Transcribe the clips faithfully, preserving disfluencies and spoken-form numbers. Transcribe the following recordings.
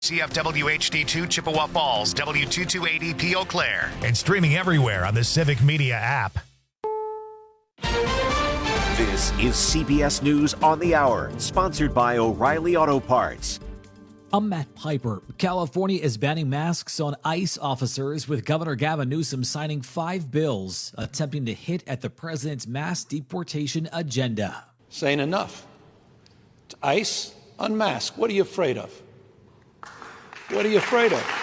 C F W H D two Chippewa Falls, W two two eight E P Eau Claire, and streaming everywhere on the Civic Media app. This is C B S News on the Hour, sponsored by O'Reilly Auto Parts. I'm Matt Piper. California is banning masks on ICE officers, with Governor Gavin Newsom signing five bills attempting to hit at the president's mass deportation agenda. Saying enough. To ICE, unmask. What are you afraid of? What are you afraid of?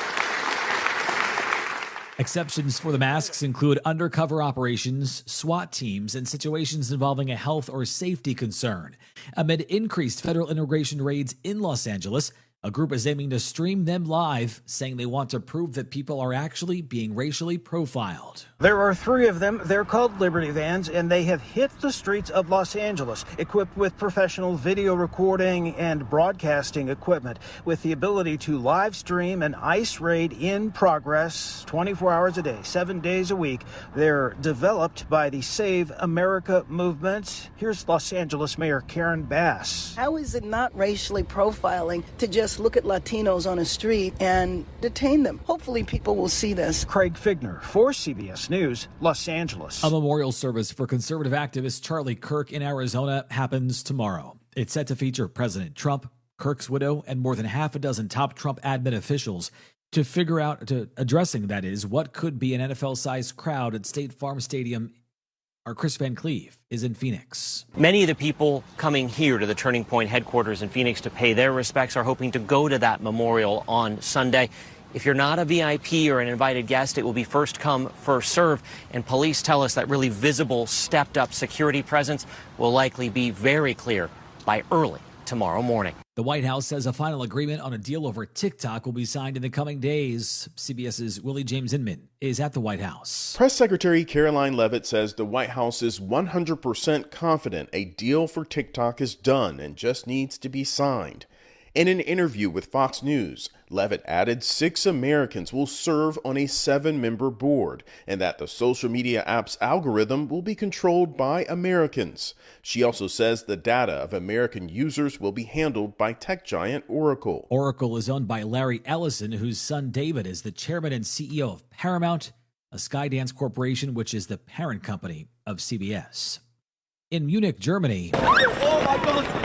Exceptions for the masks include undercover operations, SWAT teams, and situations involving a health or safety concern. Amid increased federal immigration raids in Los Angeles, a group is aiming to stream them live, saying they want to prove that people are actually being racially profiled. There are three of them. They're called Liberty Vans, and they have hit the streets of Los Angeles, equipped with professional video recording and broadcasting equipment, with the ability to live stream an ICE raid in progress twenty-four hours a day, seven days a week. They're developed by the Save America movement. Here's Los Angeles Mayor Karen Bass. How is it not racially profiling to just look at Latinos on a street and detain them? Hopefully people will see this. Craig Figner for C B S News, Los Angeles. A memorial service for conservative activist Charlie Kirk in Arizona happens tomorrow. It's set to feature President Trump, Kirk's widow, and more than half a dozen top Trump admin officials to figure out, to addressing, that is, what could be an N F L-sized crowd at State Farm Stadium. Our Chris Van Cleve is in Phoenix. Many of the people coming here to the Turning Point headquarters in Phoenix to pay their respects are hoping to go to that memorial on Sunday. If you're not a V I P or an invited guest, it will be first come, first serve. And police tell us that really visible, stepped up security presence will likely be very clear by early tomorrow morning. The White House says a final agreement on a deal over TikTok will be signed in the coming days. CBS's Willie James Inman is at the White House. Press Secretary Caroline Leavitt says the White House is one hundred percent confident a deal for TikTok is done and just needs to be signed. In an interview with Fox News, Leavitt added six Americans will serve on a seven-member board and that the social media app's algorithm will be controlled by Americans. She also says the data of American users will be handled by tech giant Oracle. Oracle is owned by Larry Ellison, whose son David is the chairman and C E O of Paramount, a Skydance corporation which is the parent company of C B S. In Munich, Germany, oh my God.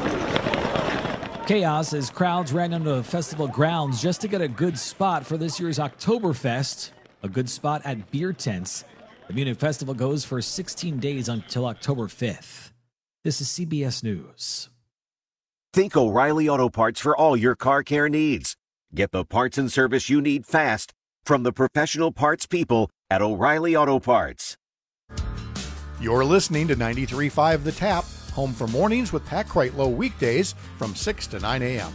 Chaos as crowds ran onto the festival grounds just to get a good spot for this year's Oktoberfest, a good spot at beer tents. The Munich Festival goes for sixteen days until October fifth. This is C B S News. Think O'Reilly Auto Parts for all your car care needs. Get the parts and service you need fast from the professional parts people at O'Reilly Auto Parts. You're listening to ninety-three point five The Tap, home for mornings with Pat Kreitlow weekdays from six to nine a.m.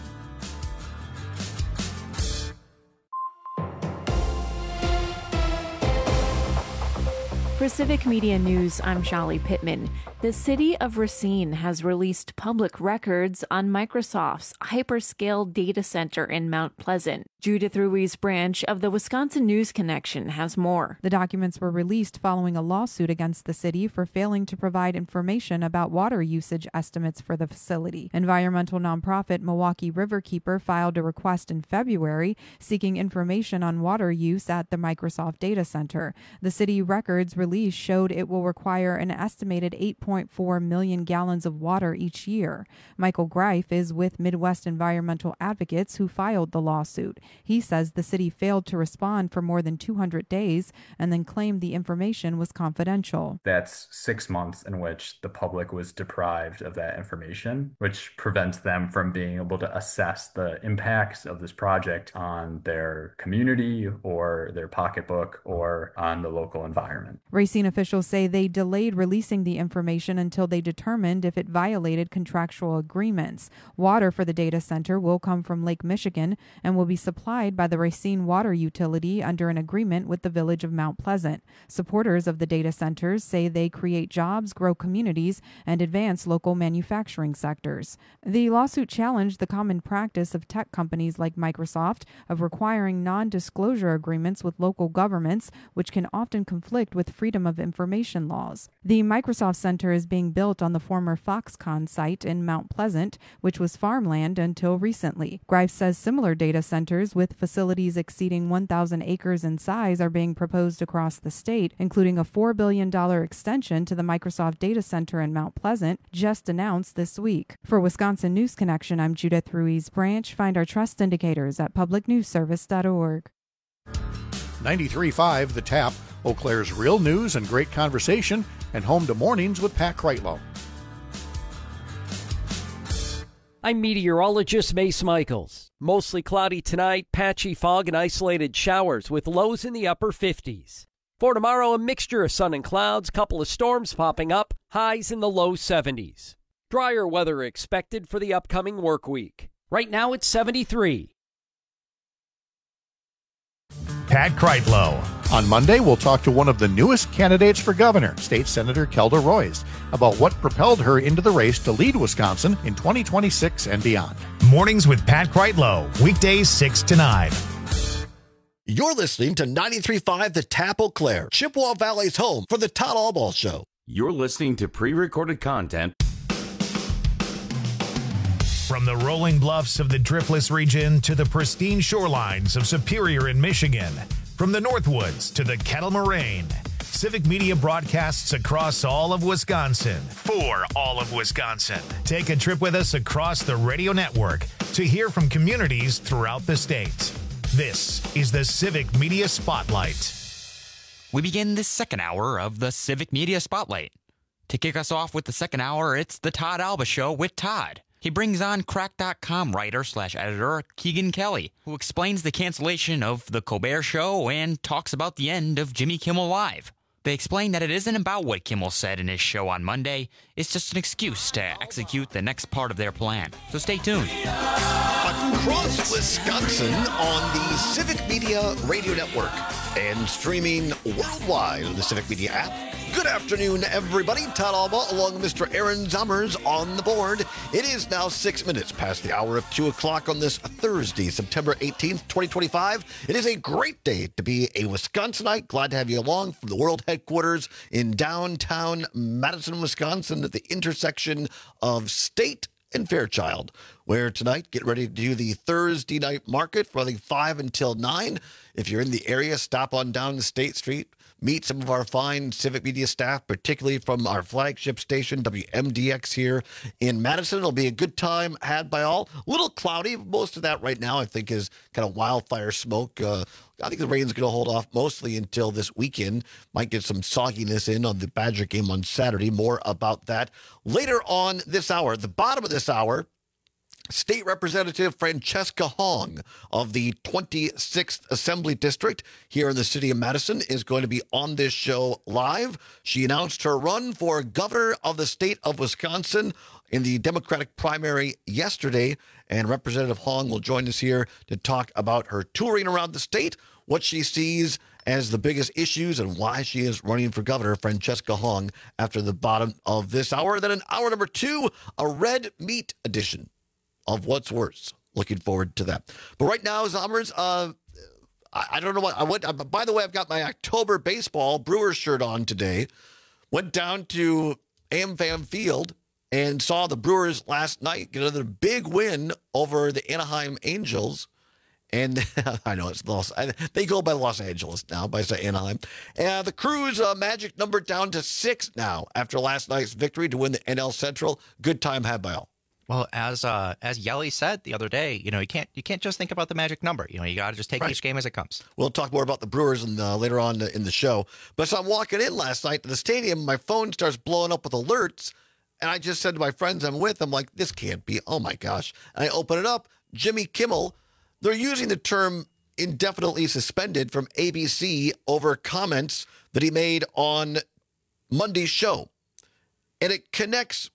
For Civic Media News, I'm Shali Pittman. The city of Racine has released public records on Microsoft's hyperscale data center in Mount Pleasant. Judith Ruiz Branch of the Wisconsin News Connection has more. The documents were released following a lawsuit against the city for failing to provide information about water usage estimates for the facility. Environmental nonprofit Milwaukee Riverkeeper filed a request in February seeking information on water use at the Microsoft data center. The city records release showed it will require an estimated eight point four million gallons of water each year. Michael Greif is with Midwest Environmental Advocates, who filed the lawsuit. He says the city failed to respond for more than two hundred days and then claimed the information was confidential. That's six months in which the public was deprived of that information, which prevents them from being able to assess the impacts of this project on their community or their pocketbook or on the local environment. Racine officials say they delayed releasing the information until they determined if it violated contractual agreements. Water for the data center will come from Lake Michigan and will be supplied by the Racine Water Utility under an agreement with the village of Mount Pleasant. Supporters of the data centers say they create jobs, grow communities, and advance local manufacturing sectors. The lawsuit challenged the common practice of tech companies like Microsoft of requiring non-disclosure agreements with local governments, which can often conflict with freedom of information laws. The Microsoft Center center is being built on the former Foxconn site in Mount Pleasant, which was farmland until recently. Grives says similar data centers with facilities exceeding one thousand acres in size are being proposed across the state, including a four billion dollars extension to the Microsoft data center in Mount Pleasant, just announced this week. For Wisconsin News Connection, I'm Judith Ruiz Branch. Find our trust indicators at public news service dot org. ninety-three point five The Tap, Eau Claire's real news and great conversation, and home to Mornings with Pat Kreitlow. I'm meteorologist Mace Michaels. Mostly cloudy tonight, patchy fog and isolated showers with lows in the upper fifties. For tomorrow, a mixture of sun and clouds, couple of storms popping up, highs in the low seventies. Drier weather expected for the upcoming work week. Right now it's seventy-three. Pat Kreitlow. On Monday, we'll talk to one of the newest candidates for governor, State Senator Kelda Roys, about what propelled her into the race to lead Wisconsin in twenty twenty-six and beyond. Mornings with Pat Kreitlow, weekdays six to nine. You're listening to ninety-three point five The Tap Eau Claire, Chippewa Valley's home for the Todd Albaugh Show. You're listening to pre-recorded content. From the rolling bluffs of the Driftless region to the pristine shorelines of Superior in Michigan, from the Northwoods to the Kettle Moraine, Civic Media broadcasts across all of Wisconsin for all of Wisconsin. Take a trip with us across the radio network to hear from communities throughout the state. This is the Civic Media Spotlight. We begin the second hour of the Civic Media Spotlight. To kick us off with the second hour, it's the Todd Albaugh Show with Todd. He brings on crack dot com writer slash editor Keegan Kelly, who explains the cancellation of The Colbert Show and talks about the end of Jimmy Kimmel Live. They explain that it isn't about what Kimmel said in his show on Monday. It's just an excuse to execute the next part of their plan. So stay tuned. Across Wisconsin on the Civic Media Radio Network and streaming worldwide on the Civic Media app. Good afternoon, everybody. Todd Albaugh along with Mister Aaron Zummers on the board. It is now six minutes past the hour of two o'clock on this Thursday, September eighteenth, twenty twenty-five. It is a great day to be a Wisconsinite. Glad to have you along from the world headquarters in downtown Madison, Wisconsin at the intersection of State and Fairchild, where tonight, get ready to do the Thursday night market from I think five until nine. If you're in the area, stop on down to State Street. Meet some of our fine Civic Media staff, particularly from our flagship station, W M D X here in Madison. It'll be a good time had by all. A little cloudy. Most of that right now, I think, is kind of wildfire smoke. Uh, I think the rain's going to hold off mostly until this weekend. Might get some sogginess in on the Badger game on Saturday. More about that later on this hour. The bottom of this hour, State Representative Francesca Hong of the twenty-sixth Assembly District here in the city of Madison is going to be on this show live. She announced her run for governor of the state of Wisconsin in the Democratic primary yesterday, and Representative Hong will join us here to talk about her touring around the state, what she sees as the biggest issues, and why she is running for governor. Francesca Hong after the bottom of this hour. Then in hour number two, a red meat edition of What's Worse. Looking forward to that. But right now, Zommers, uh, I, I don't know what I went. Uh, by the way, I've got my October baseball Brewers shirt on today. Went down to AmFam Field and saw the Brewers last night get another big win over the Anaheim Angels. And I know it's Los. They go by Los Angeles now, by say Anaheim. And the Crew's uh, magic number down to six now after last night's victory to win the N L Central. Good time had by all. Well, as uh, as Yelly said the other day, you know, you can't you can't just think about the magic number. You know, you got to just take right. each game as it comes. We'll talk more about the Brewers in the, later on in the show. But so I'm walking in last night to the stadium, my phone starts blowing up with alerts, and I just said to my friends I'm with, I'm like, this can't be. Oh my gosh! And I open it up. Jimmy Kimmel. They're using the term indefinitely suspended from A B C over comments that he made on Monday's show, and it connects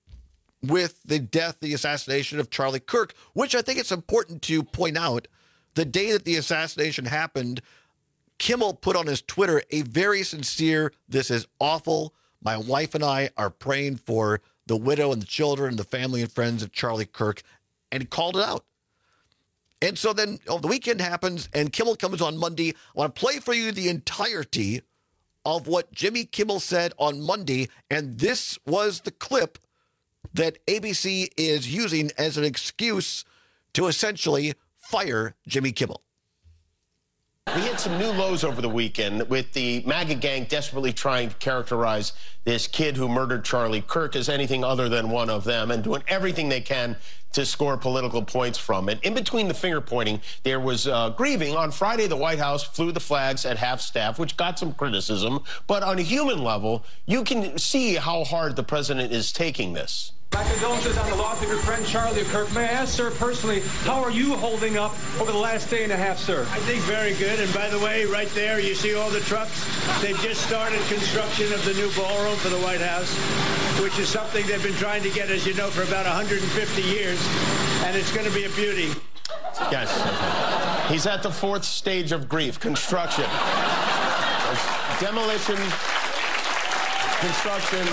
with the death, the assassination of Charlie Kirk, which I think it's important to point out. The day that the assassination happened, Kimmel put on his Twitter a very sincere, this is awful. My wife and I are praying for the widow and the children and the family and friends of Charlie Kirk, and he called it out. And so then oh, the weekend happens, and Kimmel comes on Monday. I want to play for you the entirety of what Jimmy Kimmel said on Monday, and this was the clip that A B C is using as an excuse to essentially fire Jimmy Kimmel. We hit some new lows over the weekend with the MAGA gang desperately trying to characterize this kid who murdered Charlie Kirk as anything other than one of them and doing everything they can to score political points from it. In between the finger pointing, there was uh, grieving. On Friday, the White House flew the flags at half-staff, which got some criticism. But on a human level, you can see how hard the president is taking this. My condolences on the loss of your friend Charlie Kirk. May I ask, sir, personally, how are you holding up over the last day and a half, sir? I think very good. And by the way, right there, you see all the trucks? They've just started construction of the new ballroom for the White House, which is something they've been trying to get, as you know, for about one hundred fifty years. And it's going to be a beauty. Yes. He's at the fourth stage of grief, construction. Demolition, construction.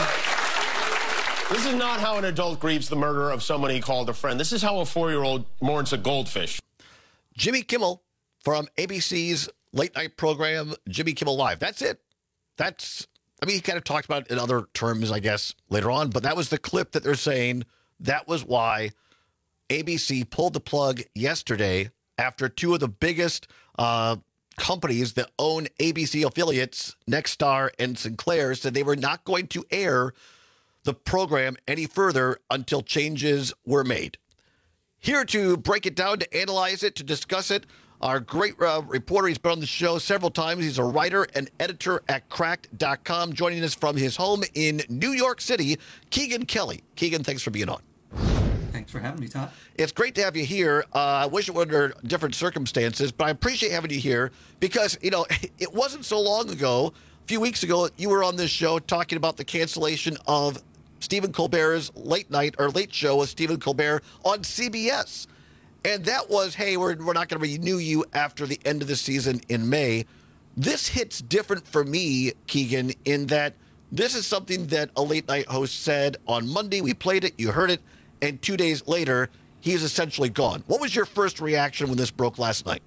This is not how an adult grieves the murder of someone he called a friend. This is how a four-year-old mourns a goldfish. Jimmy Kimmel from A B C's late-night program, Jimmy Kimmel Live. That's it. That's, I mean, he kind of talked about it in other terms, I guess, later on, but that was the clip that they're saying that was why A B C pulled the plug yesterday after two of the biggest uh, companies that own A B C affiliates, Nexstar and Sinclair, said they were not going to air the program any further until changes were made. Here to break it down, to analyze it, to discuss it, our great uh, reporter. He's been on the show several times. He's a writer and editor at cracked dot com, joining us from his home in New York City, Keegan Kelly. Keegan, thanks for being on. Thanks for having me, Todd. It's great to have you here. Uh, I wish it were under different circumstances, but I appreciate having you here because, you know, it wasn't so long ago, a few weeks ago, you were on this show talking about the cancellation of Stephen Colbert's late night or late show with Stephen Colbert on C B S. And that was, hey, we're, we're not going to renew you after the end of the season in May. This hits different for me, Keegan, in that this is something that a late night host said on Monday. We played it, you heard it, and two days later, he's essentially gone. What was your first reaction when this broke last night?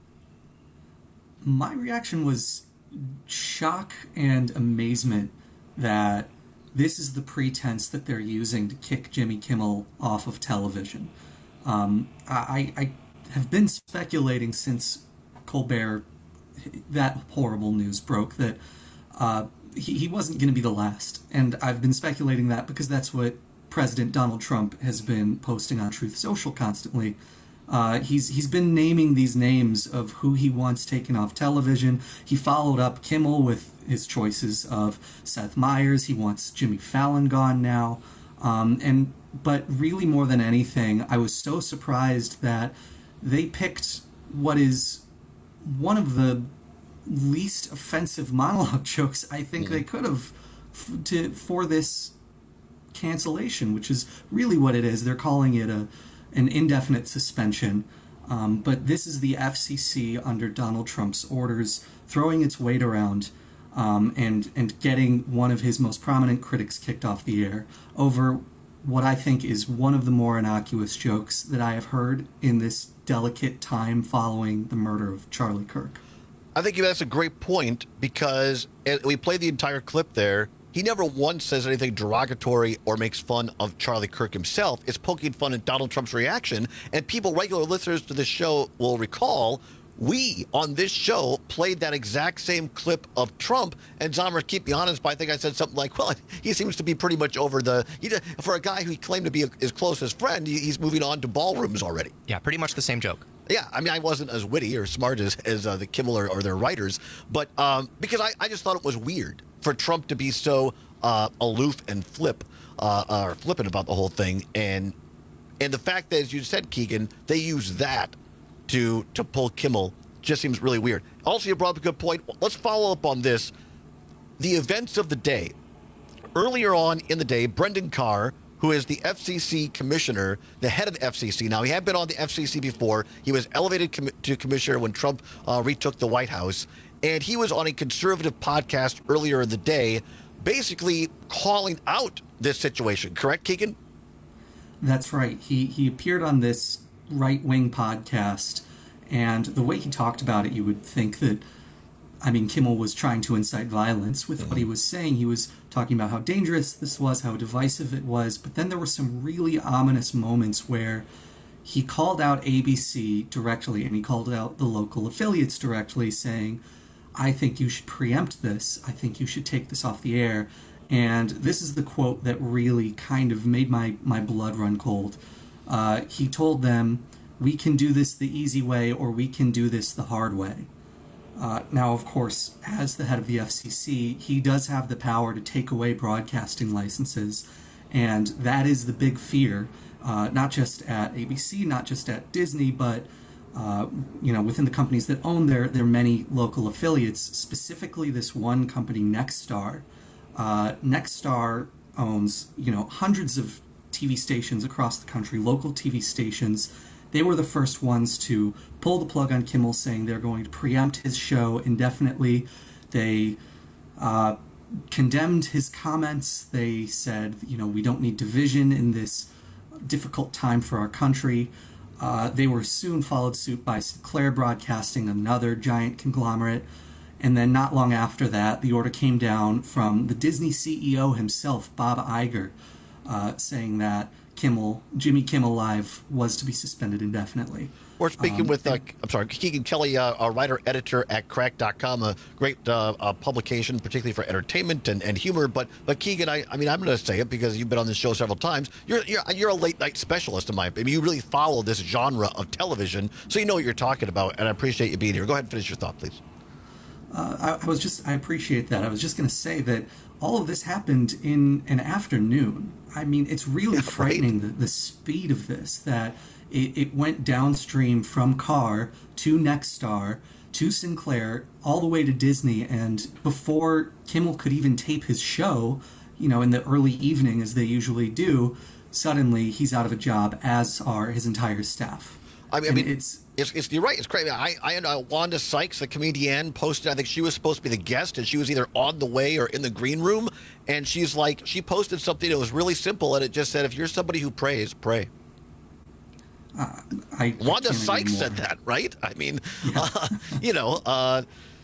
My reaction was shock and amazement that this is the pretense that they're using to kick Jimmy Kimmel off of television. Um, I, I have been speculating since Colbert, that horrible news broke, that uh, he, he wasn't going to be the last. And I've been speculating that because that's what President Donald Trump has been posting on Truth Social constantly. Uh, he's he's been naming these names of who he wants taken off television. He followed up Kimmel with his choices of Seth Meyers. He wants Jimmy Fallon gone now. Um, and but really more than anything, I was so surprised that they picked what is one of the least offensive monologue jokes I think mm-hmm. they could have f- to for this cancellation, which is really what it is. They're calling it a an indefinite suspension. Um, but this is the F C C under Donald Trump's orders throwing its weight around um, and and getting one of his most prominent critics kicked off the air over what I think is one of the more innocuous jokes that I have heard in this delicate time following the murder of Charlie Kirk. I think that's a great point because we played the entire clip there. He never once says anything derogatory or makes fun of Charlie Kirk himself. It's poking fun at Donald Trump's reaction. And people, regular listeners to this show, will recall we, on this show, played that exact same clip of Trump. And Zomer, keep me honest, but I think I said something like, well, he seems to be pretty much over the... He, for a guy who he claimed to be his closest friend, he's moving on to ballrooms already. Yeah, pretty much the same joke. Yeah, I mean, I wasn't as witty or smart as, as uh, the Kimmel or, or their writers, but um, because I, I just thought it was weird for Trump to be so uh, aloof and flip uh, or flippant about the whole thing, and and the fact that, as you said, Keegan, they use that to to pull Kimmel just seems really weird. Also, you brought up a good point. Let's follow up on this. The events of the day. Earlier on in the day, Brendan Carr, who is the F C C commissioner, the head of the F C C. Now, he had been on the F C C before. He was elevated com- to commissioner when Trump uh, retook the White House. And he was on a conservative podcast earlier in the day, basically calling out this situation. Correct, Keegan? That's right. He, he appeared on this right-wing podcast, and the way he talked about it, you would think that I mean, Kimmel was trying to incite violence with what he was saying. He was talking about how dangerous this was, how divisive it was. But then there were some really ominous moments where he called out A B C directly, and he called out the local affiliates directly, saying, I think you should preempt this. I think you should take this off the air. And this is the quote that really kind of made my, my blood run cold. Uh, he told them, we can do this the easy way, or we can do this the hard way. Uh, now, of course, as the head of the F C C, he does have the power to take away broadcasting licenses, and that is the big fear, uh, not just at A B C, not just at Disney, but uh, you know, within the companies that own their, their many local affiliates, specifically this one company, Nexstar. Uh, Nexstar owns, you know, hundreds of T V stations across the country, local T V stations. They were the first ones to pull the plug on Kimmel, saying they're going to preempt his show indefinitely. They uh, condemned his comments. They said, you know, we don't need division in this difficult time for our country. Uh, they were soon followed suit by Sinclair Broadcasting, another giant conglomerate. And then not long after that, the order came down from the Disney C E O himself, Bob Iger, uh, saying that Kimmel, Jimmy Kimmel Live was to be suspended indefinitely. We're speaking Um, with, uh, I'm sorry, Keegan Kelly, uh, a writer-editor at crack dot com, a great uh, uh, publication, particularly for entertainment and, and humor. But, but Keegan, I, I mean, I'm going to say it because you've been on this show several times. You're, you're, you're a late-night specialist, in my opinion. You really follow this genre of television, so you know what you're talking about, and I appreciate you being here. Go ahead and finish your thought, please. Uh, I, I was just, I appreciate that. I was just going to say that all of this happened in an afternoon. I mean, it's really yeah, frightening, right? the, the speed of this, that it, it went downstream from Carr to Nexstar to Sinclair, all the way to Disney, and before Kimmel could even tape his show, you know, in the early evening, as they usually do, suddenly he's out of a job, as are his entire staff. I mean, I mean it's, it's it's you're right. It's crazy. I I uh, Wanda Sykes, the comedian, posted. I think she was supposed to be the guest, and she was either on the way or in the green room. And she's like, she posted something that was really simple, and it just said, "If you're somebody who prays, pray." Uh, I, Wanda I Sykes said that, right? I mean, yeah. uh, you know. Uh,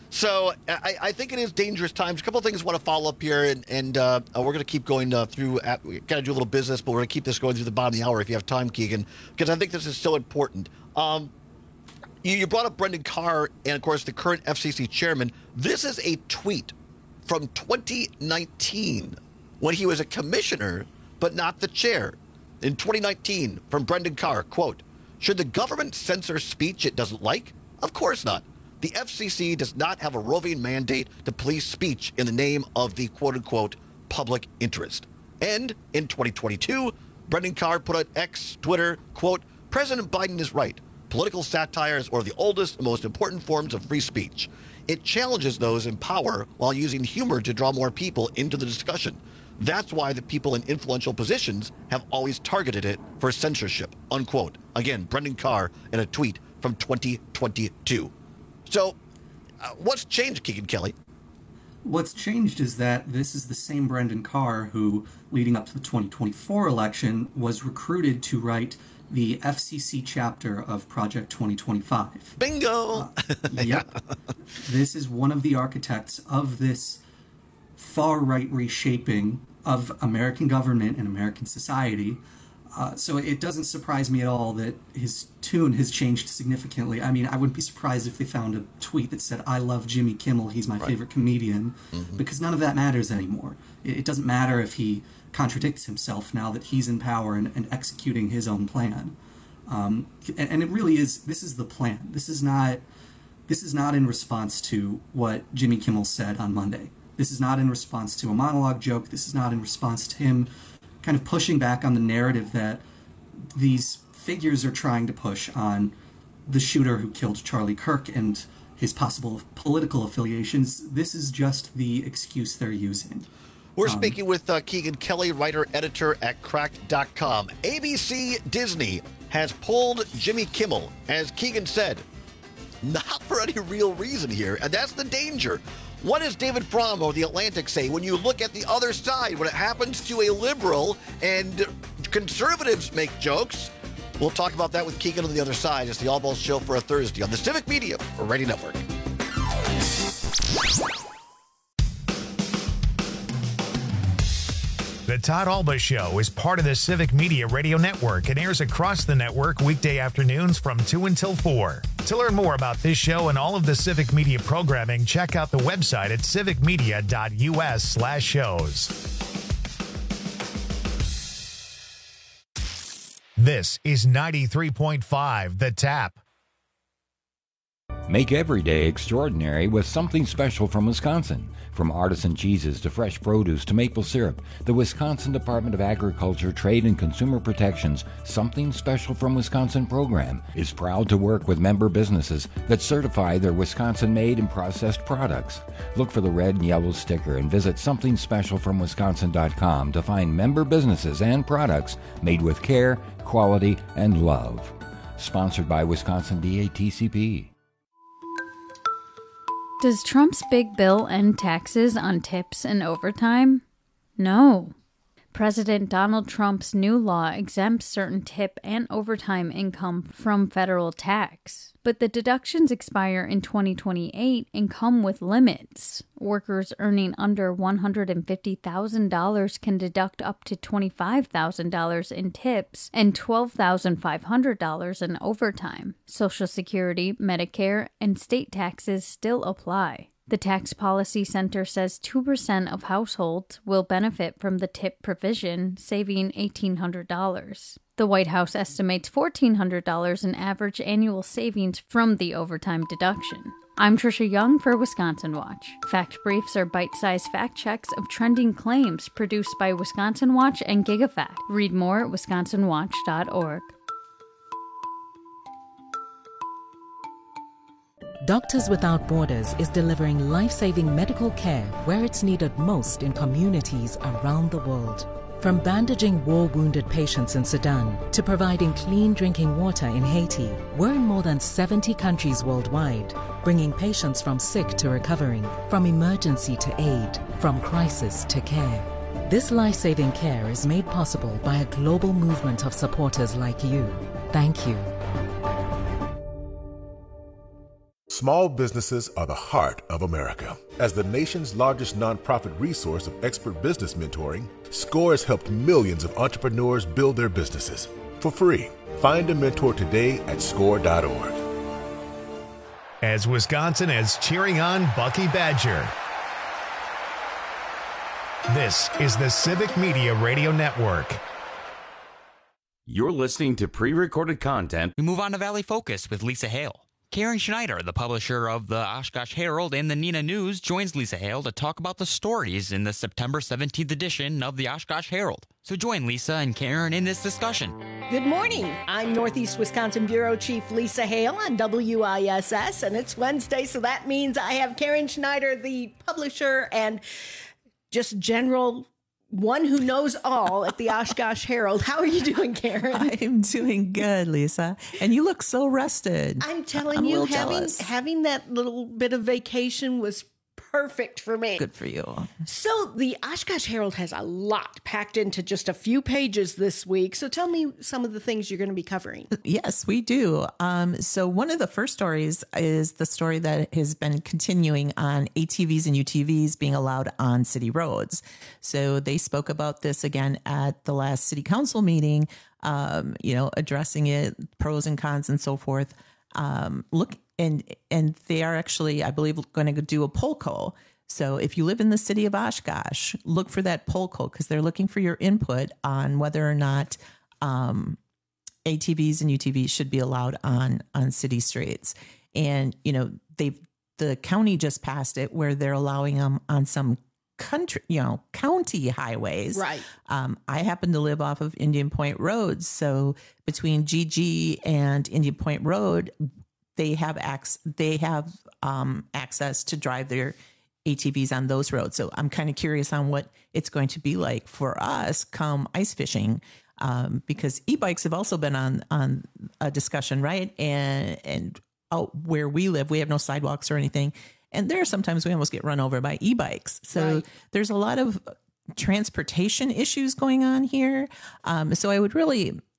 so I, I think it is dangerous times. A couple of things I want to follow up here, and, and uh, we're going to keep going uh, through. At, we got to do a little business, but we're going to keep this going through the bottom of the hour if you have time, Keegan, because I think this is so important. Um, you, you brought up Brendan Carr and, of course, the current F C C chairman. This is a tweet from twenty nineteen when he was a commissioner, but not the chair. In twenty nineteen, from Brendan Carr, quote, "Should the government censor speech it doesn't like? Of course not. The F C C does not have a roving mandate to police speech in the name of the quote-unquote public interest." And in twenty twenty-two, Brendan Carr put on X, Twitter, quote, "President Biden is right. Political satire is one of the oldest and most important forms of free speech. It challenges those in power while using humor to draw more people into the discussion. That's why the people in influential positions have always targeted it for censorship," unquote. Again, Brendan Carr in a tweet from twenty twenty-two. So, uh, what's changed, Keegan Kelly? What's changed is that this is the same Brendan Carr who, leading up to the twenty twenty-four election, was recruited to write the F C C chapter of Project twenty twenty-five. Bingo! Uh, yep. This is one of the architects of this far-right reshaping of American government and American society. Uh, so it doesn't surprise me at all that his tune has changed significantly. I mean, I wouldn't be surprised if they found a tweet that said, "I love Jimmy Kimmel, he's my right. favorite comedian," mm-hmm. because none of that matters anymore. It, it doesn't matter if he contradicts himself now that he's in power and, and executing his own plan. Um, and, and it really is, this is the plan. This is not, this is not in response to what Jimmy Kimmel said on Monday. This is not in response to a monologue joke. This is not in response to him kind of pushing back on the narrative that these figures are trying to push on the shooter who killed Charlie Kirk and his possible political affiliations. This is just the excuse they're using. We're um, speaking with uh, Keegan Kelly, writer-editor at crack dot com. A B C Disney has pulled Jimmy Kimmel, as Keegan said, not for any real reason here, and that's the danger. What does David Fromm or The Atlantic say when you look at the other side, when it happens to a liberal and conservatives make jokes? We'll talk about that with Keegan on the other side. It's the All Balls Show for a Thursday on the Civic Media Radio Network. The Todd Alba Show is part of the Civic Media Radio Network and airs across the network weekday afternoons from two until four. To learn more about this show and all of the Civic Media programming, check out the website at civicmedia.us slash shows. This is ninety-three point five The Tap. Make every day extraordinary with something special from Wisconsin. From artisan cheeses to fresh produce to maple syrup, the Wisconsin Department of Agriculture, Trade and Consumer Protection's Something Special from Wisconsin program is proud to work with member businesses that certify their Wisconsin-made and processed products. Look for the red and yellow sticker and visit something special from wisconsin dot com to find member businesses and products made with care, quality, and love. Sponsored by Wisconsin D A T C P. Does Trump's big bill end taxes on tips and overtime? No. President Donald Trump's new law exempts certain tip and overtime income from federal tax. But the deductions expire in twenty twenty-eight and come with limits. Workers earning under one hundred fifty thousand dollars can deduct up to twenty-five thousand dollars in tips and twelve thousand five hundred dollars in overtime. Social Security, Medicare, and state taxes still apply. The Tax Policy Center says two percent of households will benefit from the tip provision, saving eighteen hundred dollars. The White House estimates fourteen hundred dollars in average annual savings from the overtime deduction. I'm Trisha Young for Wisconsin Watch. Fact Briefs are bite-sized fact checks of trending claims produced by Wisconsin Watch and GigaFact. Read more at wisconsin watch dot org. Doctors Without Borders is delivering life-saving medical care where it's needed most in communities around the world. From bandaging war-wounded patients in Sudan to providing clean drinking water in Haiti, we're in more than seventy countries worldwide, bringing patients from sick to recovering, from emergency to aid, from crisis to care. This life-saving care is made possible by a global movement of supporters like you. Thank you. Small businesses are the heart of America. As the nation's largest nonprofit resource of expert business mentoring, SCORE has helped millions of entrepreneurs build their businesses for free. Find a mentor today at score dot org. As Wisconsin is cheering on Bucky Badger, this is the Civic Media Radio Network. You're listening to pre-recorded content. We move on to Valley Focus with Lisa Hale. Karen Schneider, the publisher of the Oshkosh Herald and the Neenah News, joins Lisa Hale to talk about the stories in the September seventeenth edition of the Oshkosh Herald. So join Lisa and Karen in this discussion. Good morning. I'm Northeast Wisconsin Bureau Chief Lisa Hale on W I S S, and it's Wednesday, so that means I have Karen Schneider, the publisher and just general one who knows all at the Oshkosh Herald. How are you doing, Karen? I'm doing good, Lisa. And you look so rested. I'm telling I'm you, having jealous. having that little bit of vacation was perfect for me. Good for you. So the Oshkosh Herald has a lot packed into just a few pages this week. So tell me some of the things you're going to be covering. Yes, we do. Um, so one of the first stories is the story that has been continuing on A T Vs and U T Vs being allowed on city roads. So they spoke about this again at the last city council meeting, um, you know, addressing it, pros and cons and so forth. Um, look, and and they are actually, I believe, going to do a poll call. So if you live in the city of Oshkosh, look for that poll call because they're looking for your input on whether or not um, A T Vs and U T Vs should be allowed on on city streets. And you know, they've the county just passed it where they're allowing them on some country, you know, county highways. Right. Um, I happen to live off of Indian Point Road. So between G G and Indian Point Road, they have ac- they have um, access to drive their A T Vs on those roads. So I'm kind of curious on what it's going to be like for us come ice fishing, um, because e-bikes have also been on on a discussion, right? And and out where we live, we have no sidewalks or anything. And there are sometimes we almost get run over by e-bikes. So right. There's a lot of transportation issues going on here. Um, so I would really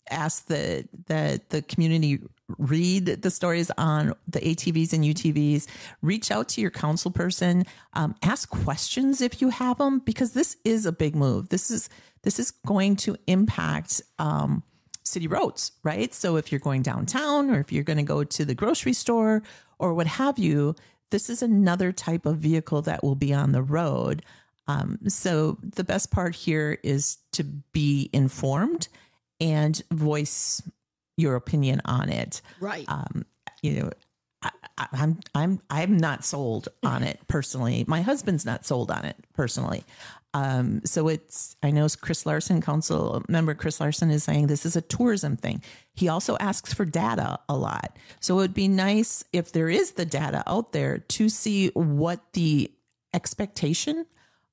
ask that that the community read the stories on the A T Vs and U T Vs. Reach out to your council person. Um, ask questions if you have them, because this is a big move. This is this is going to impact um, city roads, right? So if you're going downtown, or if you're going to go to the grocery store or what have you, this is another type of vehicle that will be on the road. Um, so the best part here is to be informed and voice your opinion on it. Right. Um, you know, I, I, I'm I'm I'm not sold on it personally. My husband's not sold on it personally. Um, so it's, I know Chris Larson, council member Chris Larson, is saying this is a tourism thing. He also asks for data a lot. So it would be nice if there is the data out there to see what the expectation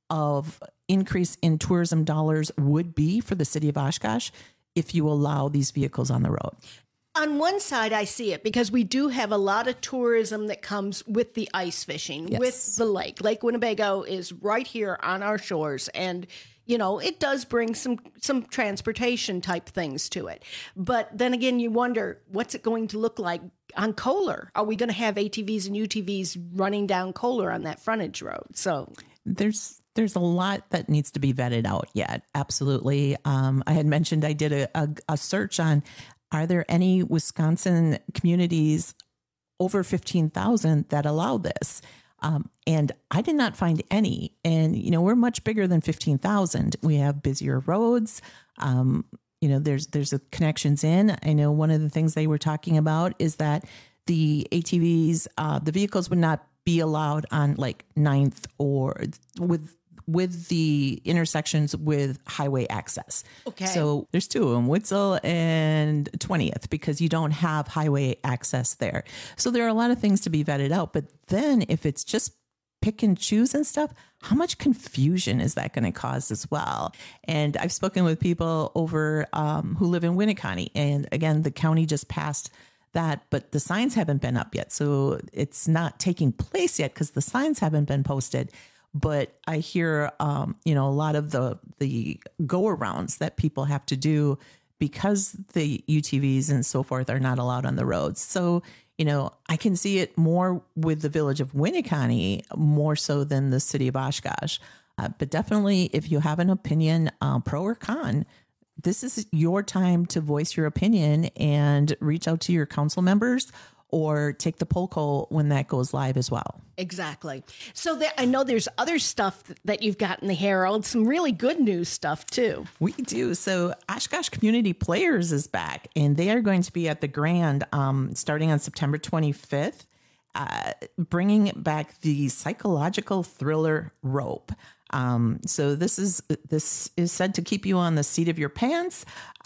of increase in tourism dollars would be for the city of Oshkosh if you allow these vehicles on the road. On one side, I see it because we do have a lot of tourism that comes with the ice fishing, Yes. with the lake. Lake Winnebago is right here on our shores, and you know it does bring some some transportation type things to it. But then again, you wonder what's it going to look like on Kohler? Are we going to have A T Vs and U T Vs running down Kohler on that frontage road? So there's there's a lot that needs to be vetted out yet. Absolutely. Um, I had mentioned I did a, a, a search on, are there any Wisconsin communities over fifteen thousand that allow this? Um, and I did not find any. And, you know, we're much bigger than fifteen thousand. We have busier roads. Um, you know, there's, there's a connections in. I know one of the things they were talking about is that the A T Vs, uh, the vehicles would not be allowed on like ninth or with with the intersections with highway access. Okay. So there's two of them, Witzel and twentieth, because you don't have highway access there. So there are a lot of things to be vetted out. But then if it's just pick and choose and stuff, how much confusion is that going to cause as well? And I've spoken with people over um, who live in Winneconne. And again, the county just passed that, but the signs haven't been up yet. So it's not taking place yet because the signs haven't been posted. But I hear, um, you know, a lot of the the go arounds that people have to do because the U T Vs and so forth are not allowed on the roads. So, you know, I can see it more with the village of Winneconne more so than the city of Oshkosh. Uh, but definitely, if you have an opinion, uh, pro or con, this is your time to voice your opinion and reach out to your council members or take the poll call when that goes live as well. Exactly. So there, I know there's other stuff that you've got in the Herald, some really good news stuff too. We do. So Oshkosh Community Players is back, and they are going to be at the Grand um, starting on September twenty-fifth, uh, bringing back the psychological thriller Rope. Um, so this is this is said to keep you on the seat of your pants.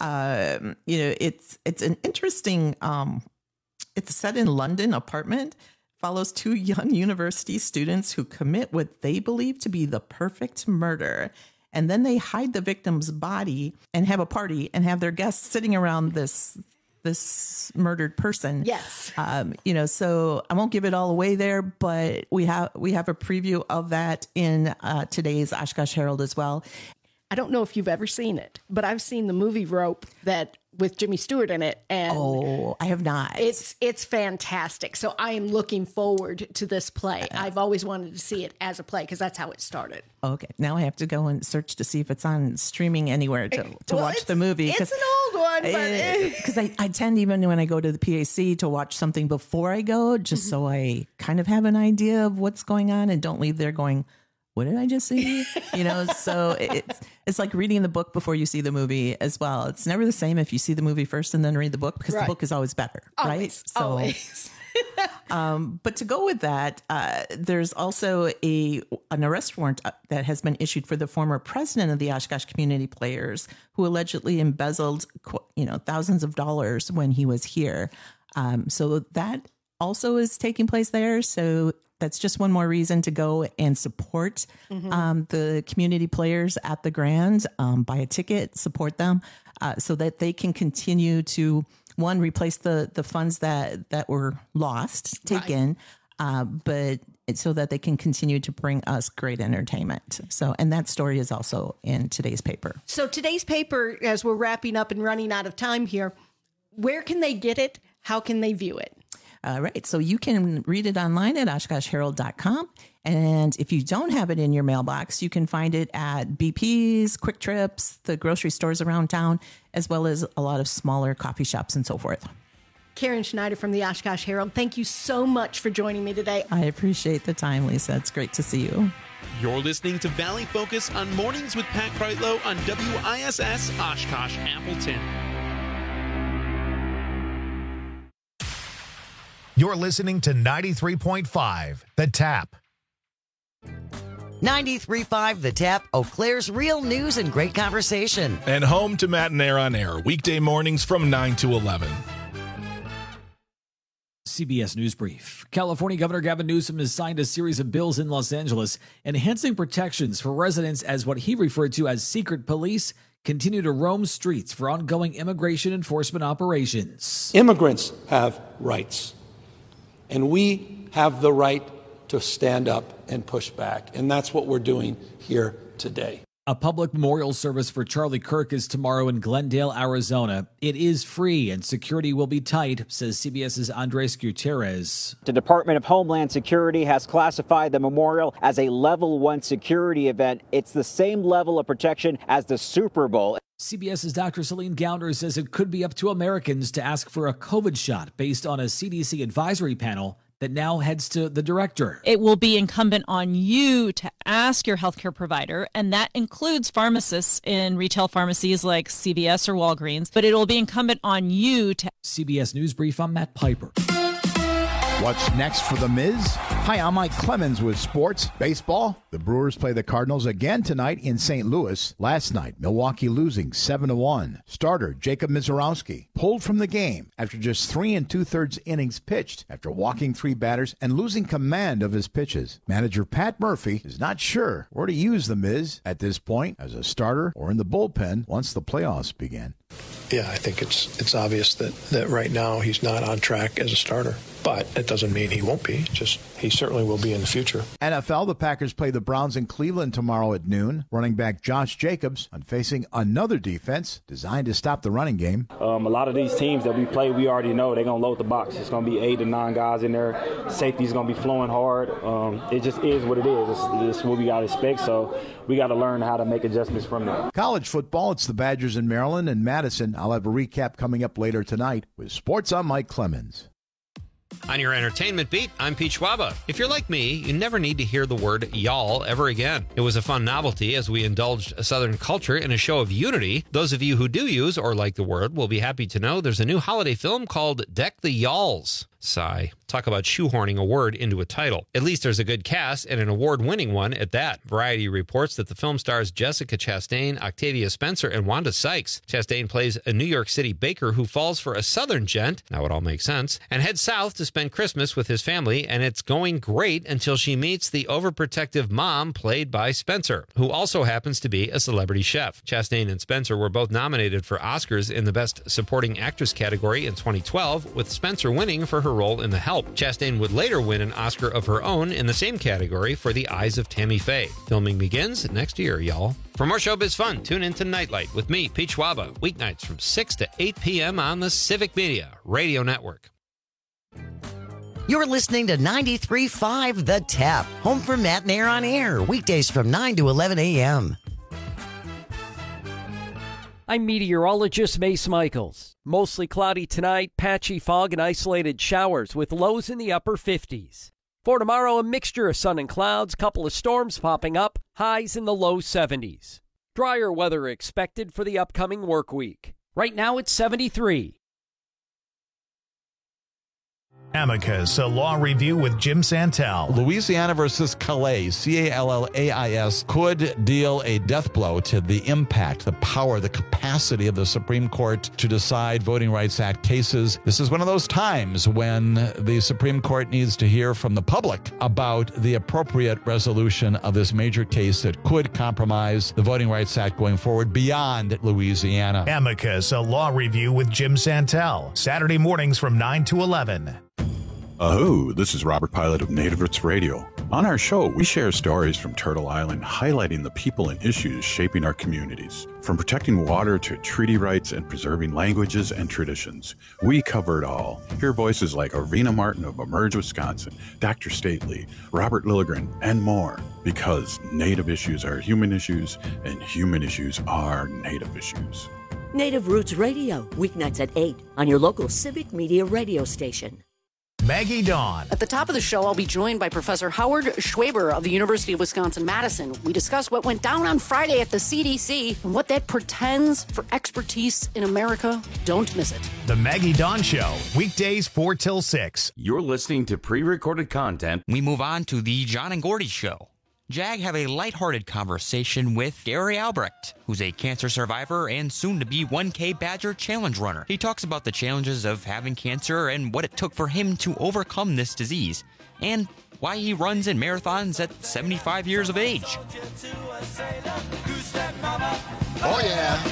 Um, you know, it's it's an interesting. Um, It's set in London apartment, follows two young university students who commit what they believe to be the perfect murder. And then they hide the victim's body and have a party and have their guests sitting around this this murdered person. Yes. Um, you know, so I won't give it all away there, but we have we have a preview of that in uh, today's Oshkosh Herald as well. I don't know if you've ever seen it, but I've seen the movie Rope that with Jimmy Stewart in it. And oh, I have not. It's it's fantastic. So I am looking forward to this play. I've always wanted to see it as a play because that's how it started. Okay, now I have to go and search to see if it's on streaming anywhere to, to Well, watch the movie. It's an old one, but because I, I tend even when I go to the P A C to watch something before I go, just mm-hmm. so I kind of have an idea of what's going on and don't leave there going, what did I just see? You know, so it's it's like reading the book before you see the movie as well. It's never the same if you see the movie first and then read the book because right. the book is always better, always, right? So, always. um, but to go with that, uh, there's also a an arrest warrant that has been issued for the former president of the Oshkosh Community Players, who allegedly embezzled, you know, thousands of dollars when he was here. Um, so that also is taking place there. So that's just one more reason to go and support mm-hmm. um, the community players at the Grand. Um, buy a ticket, support them, uh, so that they can continue to, one, replace the the funds that that were lost, taken, right. uh, but so that they can continue to bring us great entertainment. So, and that story is also in today's paper. So today's paper, as we're wrapping up and running out of time here, where can they get it? How can they view it? All right. So you can read it online at oshkosh herald dot com. And if you don't have it in your mailbox, you can find it at B P's, Quick Trips, the grocery stores around town, as well as a lot of smaller coffee shops and so forth. Karen Schneider from the Oshkosh Herald, thank you so much for joining me today. I appreciate the time, Lisa. It's great to see you. You're listening to Valley Focus on Mornings with Pat Kreitlow on W I S S Oshkosh Appleton. You're listening to ninety-three point five, The Tap. ninety-three point five The Tap, Eau Claire's real news and great conversation. And home to Matt and Air on Air, weekday mornings from nine to eleven. C B S News Brief. California Governor Gavin Newsom has signed a series of bills in Los Angeles enhancing protections for residents as what he referred to as secret police continue to roam streets for ongoing immigration enforcement operations. Immigrants have rights, and we have the right to stand up and push back, and that's what we're doing here today. A public memorial service for Charlie Kirk is tomorrow in Glendale, Arizona. It is free and security will be tight, says CBS's Andres Gutierrez. The Department of Homeland Security has classified the memorial as a level one security event. It's the same level of protection as the Super Bowl. CBS's Doctor Celine Gounder says it could be up to Americans to ask for a COVID shot based on a C D C advisory panel that now heads to the director. It will be incumbent on you to ask your healthcare provider, and that includes pharmacists in retail pharmacies like C V S or Walgreens, but it will be incumbent on you to... C B S News Brief, I'm Matt Piper. What's next for The Miz? Hi, I'm Mike Clemens with sports. Baseball. The Brewers play the Cardinals again tonight in Saint Louis. Last night, Milwaukee losing seven to one. Starter Jacob Mizorowski pulled from the game after just three and two-thirds innings pitched after walking three batters and losing command of his pitches. Manager Pat Murphy is not sure where to use The Miz at this point, as a starter or in the bullpen once the playoffs begin. Yeah, I think it's it's obvious that, that right now he's not on track as a starter. But it doesn't mean he won't be. Just he certainly will be in the future. N F L, the Packers play the Browns in Cleveland tomorrow at noon. Running back Josh Jacobs on facing another defense designed to stop the running game. Um, a lot of these teams that we play, we already know they're going to load the box. It's going to be eight to nine guys in there. Safety's going to be flowing hard. Um, it just is what it is. It's, it's what we got to expect. So we got to learn how to make adjustments from there. College football, it's the Badgers in Maryland and Madison. I'll have a recap coming up later tonight with Sports. I'm Mike Clemens. On your entertainment beat, I'm Pete Schwaba. If you're like me, you never need to hear the word y'all ever again. It was a fun novelty as we indulged a Southern culture in a show of unity. Those of you who do use or like the word will be happy to know there's a new holiday film called Deck the Y'alls. Sigh. Talk about shoehorning a word into a title. At least there's a good cast and an award-winning one at that. Variety reports that the film stars Jessica Chastain, Octavia Spencer, and Wanda Sykes. Chastain plays a New York City baker who falls for a Southern gent, now it all makes sense, and heads south to spend Christmas with his family, and it's going great until she meets the overprotective mom played by Spencer, who also happens to be a celebrity chef. Chastain and Spencer were both nominated for Oscars in the Best Supporting Actress category in twenty twelve, with Spencer winning for her role in The Help. Chastain would later win an Oscar of her own in the same category for The Eyes of Tammy Faye. Filming begins next year, y'all. For more showbiz fun, tune in to Nightlight with me, Pete Schwaba, weeknights from six to eight p.m. on the Civic Media Radio Network. You're listening to ninety-three point five The Tap, home for Matt and Air on Air, weekdays from nine to eleven a.m. I'm meteorologist Mace Michaels. Mostly cloudy tonight, patchy fog and isolated showers with lows in the upper fifties. For tomorrow, a mixture of sun and clouds, couple of storms popping up, highs in the low seventies. Drier weather expected for the upcoming work week. Right now it's seventy-three. Amicus, a law review with Jim Santel. Louisiana versus Calais, C A L L A I S, could deal a death blow to the impact, the power, the capacity of the Supreme Court to decide Voting Rights Act cases. This is one of those times when the Supreme Court needs to hear from the public about the appropriate resolution of this major case that could compromise the Voting Rights Act going forward beyond Louisiana. Amicus, a law review with Jim Santel. Saturday mornings from nine to eleven. Aho, this is Robert Pilot of Native Roots Radio. On our show, we share stories from Turtle Island highlighting the people and issues shaping our communities. From protecting water to treaty rights and preserving languages and traditions, we cover it all. Hear voices like Arvina Martin of Emerge, Wisconsin, Doctor Stately, Robert Lilligren, and more. Because Native issues are human issues, and human issues are Native issues. Native Roots Radio, weeknights at eight on your local Civic Media radio station. Maggie Dawn. At the top of the show, I'll be joined by Professor Howard Schwaber of the University of Wisconsin-Madison. We discuss what went down on Friday at the C D C and what that portends for expertise in America. Don't miss it. The Maggie Dawn Show, weekdays four till six. You're listening to pre-recorded content. We move on to the John and Gordy Show. Jag have a lighthearted conversation with Gary Albrecht, who's a cancer survivor and soon-to-be one K Badger Challenge runner. He talks about the challenges of having cancer and what it took for him to overcome this disease, and why he runs in marathons at seventy-five years of age. Oh, yeah.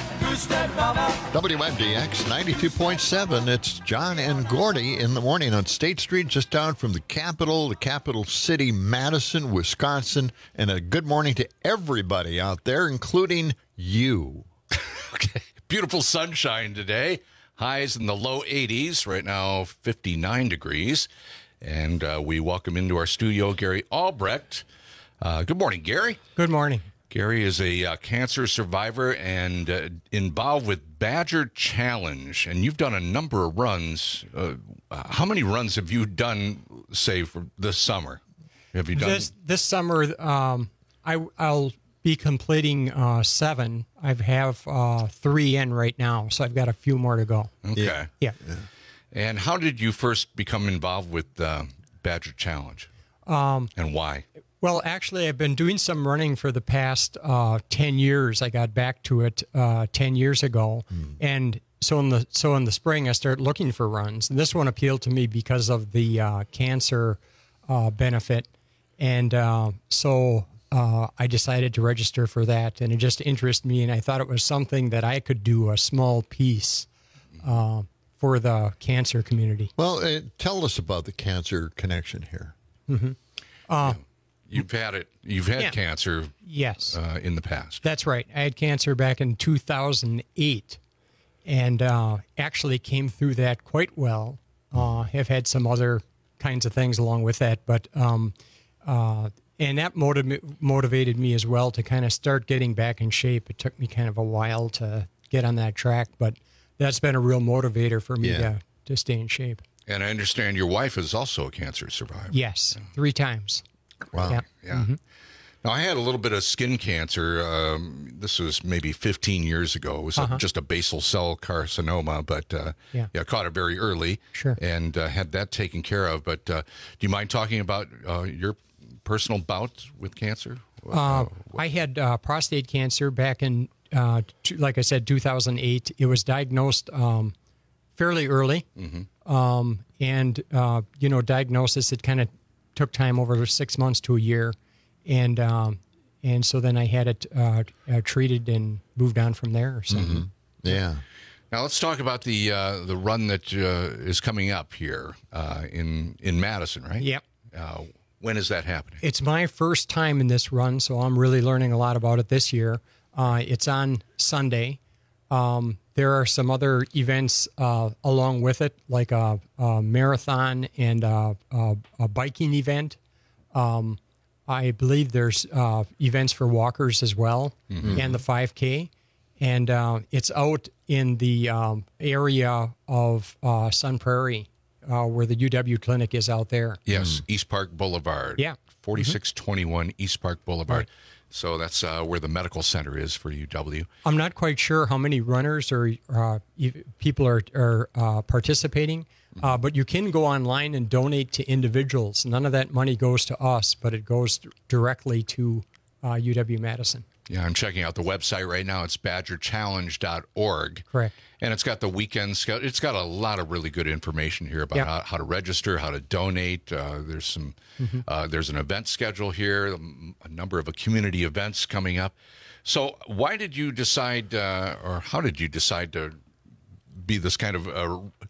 W M D X ninety-two point seven. It's John and Gordy in the morning on State Street, just down from the capital, the capital city, Madison, Wisconsin. And a good morning to everybody out there, including you. Okay. Beautiful sunshine today. Highs in the low eighties. Right now, fifty-nine degrees. And uh, we welcome into our studio Gary Albrecht. Uh, good morning, Gary. Good morning. Gary is a uh, cancer survivor and uh, involved with Badger Challenge, and you've done a number of runs. Uh, how many runs have you done, say, for this summer? Have you done this this summer? Um, I I'll be completing uh, seven. I have uh, three in right now, so I've got a few more to go. Okay. Yeah. yeah. yeah. And how did you first become involved with uh, Badger Challenge? Um, and why? Well, actually, I've been doing some running for the past uh, ten years. I got back to it uh, ten years ago, mm. and so in the so in the spring, I started looking for runs. And this one appealed to me because of the uh, cancer uh, benefit, and uh, so uh, I decided to register for that. And it just interested me, and I thought it was something that I could do a small piece uh, for the cancer community. Well, uh, tell us about the cancer connection here. Mm-hmm. Uh, yeah. You've had it. You've had yeah. cancer. Yes, uh, in the past. That's right. I had cancer back in two thousand eight, and uh, actually came through that quite well. Uh, have had some other kinds of things along with that, but um, uh, and that motiv- motivated me as well to kind of start getting back in shape. It took me kind of a while to get on that track, but that's been a real motivator for me yeah. to to stay in shape. And I understand your wife is also a cancer survivor. Yes, three times. Wow. Yeah. yeah. Mm-hmm. Now, I had a little bit of skin cancer. Um, this was maybe fifteen years ago. It was uh-huh. a, just a basal cell carcinoma, but uh, yeah. yeah, caught it very early. Sure. And uh, had that taken care of. But uh, do you mind talking about uh, your personal bout with cancer? Uh, I had uh, prostate cancer back in, uh, t- like I said, two thousand eight. It was diagnosed um, fairly early. Mm-hmm. Um, and, uh, you know, diagnosis, it kind of took time over six months to a year. And um, and so then I had it uh, uh, treated and moved on from there. So. Mm-hmm. Yeah. Now let's talk about the uh, the run that uh, is coming up here uh, in in Madison, right? Yep. Uh, when is that happening? It's my first time in this run, so I'm really learning a lot about it this year. Uh, it's on Sunday. Um, there are some other events uh, along with it, like a, a marathon and a, a, a biking event. Um, I believe there's uh, events for walkers as well, mm-hmm. and the five K. And uh, it's out in the um, area of uh, Sun Prairie, uh, where the U W clinic is out there. Yes, mm. East Park Boulevard. Yeah. forty-six twenty-one mm-hmm. East Park Boulevard. Right. So that's uh, where the medical center is for U W. I'm not quite sure how many runners or uh, people are, are uh, participating, uh, but you can go online and donate to individuals. None of that money goes to us, but it goes directly to uh, U W-Madison. Yeah, I'm checking out the website right now. It's badger challenge dot org. Correct. And it's got the weekend schedule. It's got a lot of really good information here about yeah. how, how to register, how to donate. Uh, there's some, mm-hmm. uh, there's an event schedule here, a number of community events coming up. So why did you decide, uh, or how did you decide to be this kind of uh,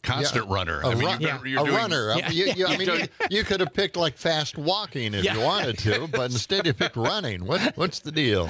constant Yeah, runner. A, I mean, run- you're, you're a doing, runner. I Yeah. mean, you, you, I Yeah. mean, you, you could have picked like fast walking if Yeah. you wanted to, but instead you picked running. What What's the deal?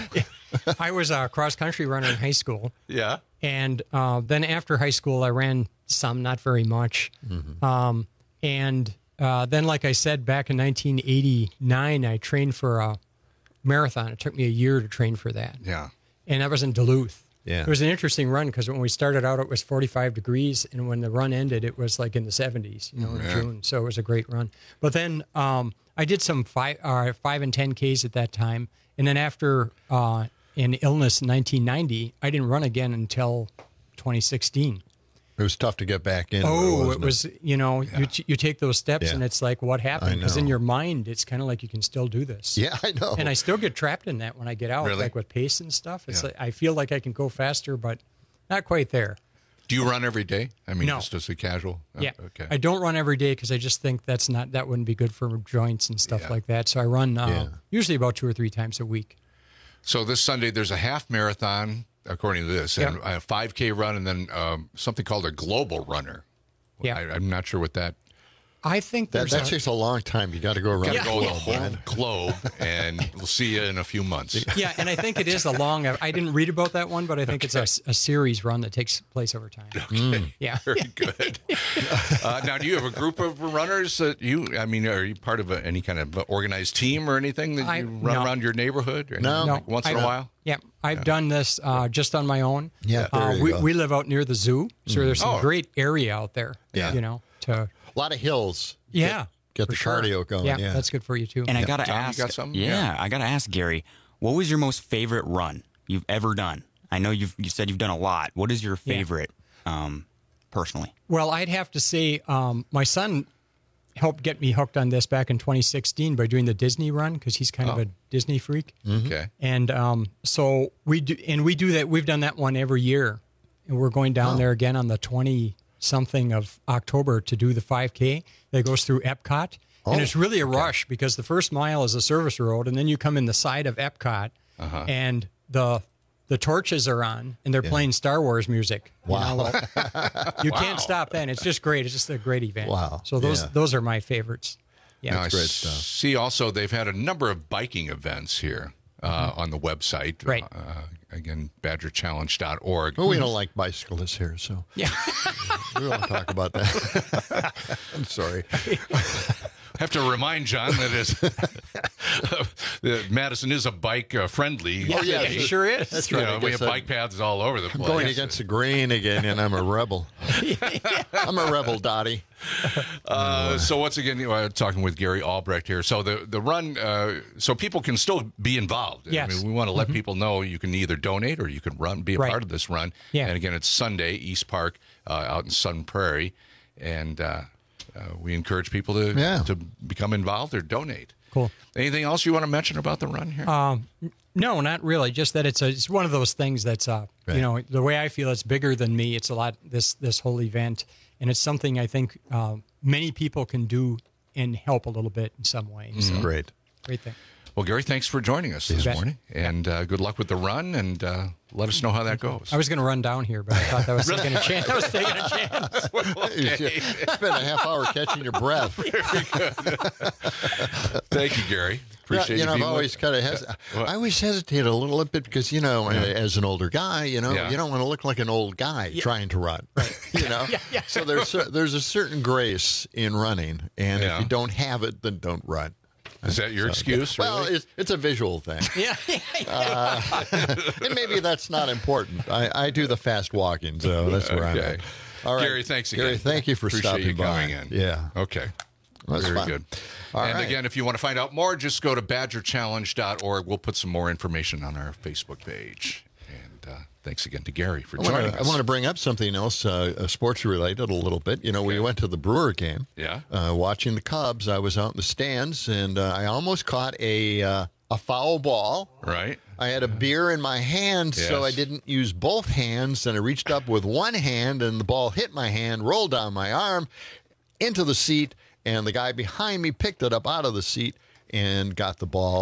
I was a cross country runner in high school. Yeah. And uh, then after high school, I ran some, not very much. Mm-hmm. Um, and uh, then, like I said, back in nineteen eighty-nine, I trained for a marathon. It took me a year to train for that. Yeah. And that was in Duluth. Yeah. It was an interesting run because when we started out, it was forty-five degrees. And when the run ended, it was like in the seventies, you know, in Yeah. June. So it was a great run. But then um, I did some five, uh, five and ten Ks at that time. And then after uh, an illness in nineteen ninety, I didn't run again until twenty sixteen. It was tough to get back in. Oh, wasn't it was, you know, Yeah. you, you take those steps Yeah. and it's like, what happened? I Because in know. your mind, it's kind of like you can still do this. Yeah, I know. And I still get trapped in that when I get out, Really? like with pace and stuff. It's Yeah. like I feel like I can go faster, but not quite there. Do you run every day? I mean, No. just as a casual? Oh, Yeah. Okay. I don't run every day because I just think that's not that wouldn't be good for joints and stuff Yeah. like that. So I run uh, Yeah. usually about two or three times a week. So this Sunday, there's a half marathon, according to this, and a five K run, and then um, something called a global runner. Yeah. I, I'm not sure what that. I think that, there's that a- takes a long time. You got to go around Got to the go the globe, whole man. globe, and we'll see you in a few months. Yeah, and I think it is a long. I didn't read about that one, but I think it's a, a series run that takes place over time. Mm. Yeah, Very good. uh, now, do you have a group of runners that you? I mean, are you part of a, any kind of organized team or anything that you I- run no. around your neighborhood? Or No. anything, No, like once I in a don't. while. Yeah, I've done this uh, just on my own. Yeah, there uh, you we go. we live out near the zoo, so there's some Oh. great area out there. Yeah. you know, to A lot of hills. yeah, Get the for sure. cardio going. Yeah, Yeah. that's good for you too. And I gotta Tom, you ask, got something? yeah, Yeah. I gotta ask Gary, what was your most favorite run you've ever done? I know you've you said you've done a lot. What is your Yeah. favorite, um, personally? Well, I'd have to say um, my son helped get me hooked on this back in twenty sixteen by doing the Disney run because he's kind of Oh. a Disney freak. Okay. And um, so we do, and we do that. We've done that one every year, and we're going down Oh. there again on the twenty something of October to do the five K that goes through Epcot. Oh, and it's really a rush because the first mile is a service road, and then you come in the side of Epcot, Uh-huh. and the the torches are on, and they're playing Star Wars music. You Wow. know, you Wow. can't stop then. It's just great. It's just a great event. Wow. So those Yeah. those are my favorites. Yeah. Now, I great stuff. see also they've had a number of biking events here uh, on the website. Mm-hmm. Right. Uh, again, badger challenge dot org. Well, we don't like bicyclists here, so Yeah. we won't talk about that. I'm sorry. Have to remind John that is that Madison is a bike uh, friendly. Oh, yeah, city. it sure is. That's You right. know, I we guess have I'm bike paths all over the place. going against the grain again, and I'm a rebel. I'm a rebel, Dottie. Uh, so once again, you know, talking with Gary Albrecht here. So the the run, uh, so people can still be involved. Yes. I mean, we want to let people know you can either donate or you can run, be a Right. part of this run. Yeah. And again, it's Sunday, East Park, uh, out in Sun Prairie, and uh, uh, we encourage people to Yeah. to become involved or donate. Cool. Anything else you want to mention about the run here? Um, no, not really. Just that it's a, it's one of those things that's uh, Right. you know, the way I feel, it's bigger than me. It's a lot. This this whole event, and it's something I think uh, many people can do and help a little bit in some way. So, Great. great thing. Well, Gary, thanks for joining us this bet. morning, and uh, good luck with the run, and uh, let us know how that goes. I was going to run down here, but I thought that was taking a chance. I was taking a chance. Okay. Spent a half hour catching your breath. Thank you, Gary. Appreciate you know, you I've being always with- kind of hes- What? I always hesitate a little bit because you know, as an older guy, you know, Yeah. you don't want to look like an old guy trying to run. You know, Yeah, yeah. so there's a, there's a certain grace in running, and Yeah. if you don't have it, then don't run. Is that your excuse? Well, really? it's, it's a visual thing. Yeah. Uh, and maybe that's not important. I, I do the fast walking, so that's where I'm Okay. at. All right. Gary, thanks again. Gary, thank you for Appreciate stopping you by. coming in. Yeah. Okay. That's Very fun. good. All and right. again, if you want to find out more, just go to badger challenge dot org. We'll put some more information on our Facebook page. And uh, thanks again to Gary for I joining want, to, I us. want to bring up something else, uh, uh, sports related, a little bit. You know, we went to the Brewer game. Yeah. Uh, watching the Cubs, I was out in the stands, and uh, I almost caught a uh, a foul ball. Right. I had a beer in my hand, so I Yes. didn't use both hands, and I reached up with one hand, and the ball hit my hand, rolled down my arm, into the seat, and the guy behind me picked it up out of the seat and got the ball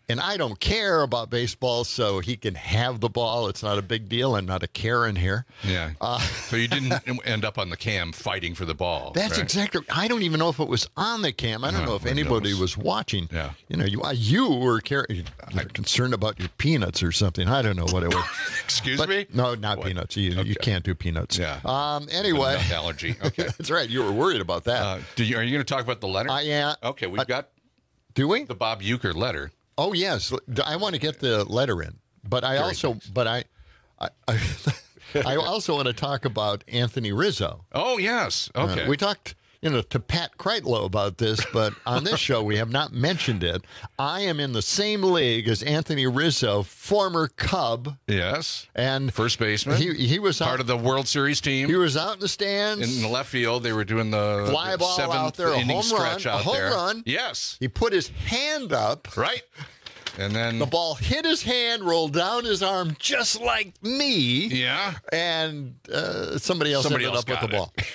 And I don't care about baseball, so he can have the ball. It's not a big deal. I'm not a Karen here. Yeah. Uh, so you didn't end up on the cam fighting for the ball. That's right? exactly. I don't even know if it was on the cam. I don't Oh, know if who anybody knows? was watching. Yeah. You know, you you were care- you're concerned about your peanuts or something. I don't know what it was. Excuse But- me? No, not What? peanuts. You, you can't do peanuts. Yeah. Um. Anyway. Nut allergy. Okay. That's right. You were worried about that. Uh, do you, are you going to talk about the letter? I am. Okay, we've got. Do we? The Bob Uecker letter. Oh yes, I want to get the letter in, but I Very also, nice. but I, I, I, I also want to talk about Anthony Rizzo. Oh yes. Okay. Uh, we talked, you know, to Pat Kreitlow about this, but on this show we have not mentioned it. I am in the same league as Anthony Rizzo, former Cub. Yes. And first baseman. He he was part out, of the World Series team. He was out in the stands. In the left field, they were doing the Fly ball seventh out there, a inning home stretch run, out a home there. run. Yes. He put his hand up. Right. And then the ball hit his hand, rolled down his arm, just like me. Yeah. And uh, somebody else Somebody ended else up with the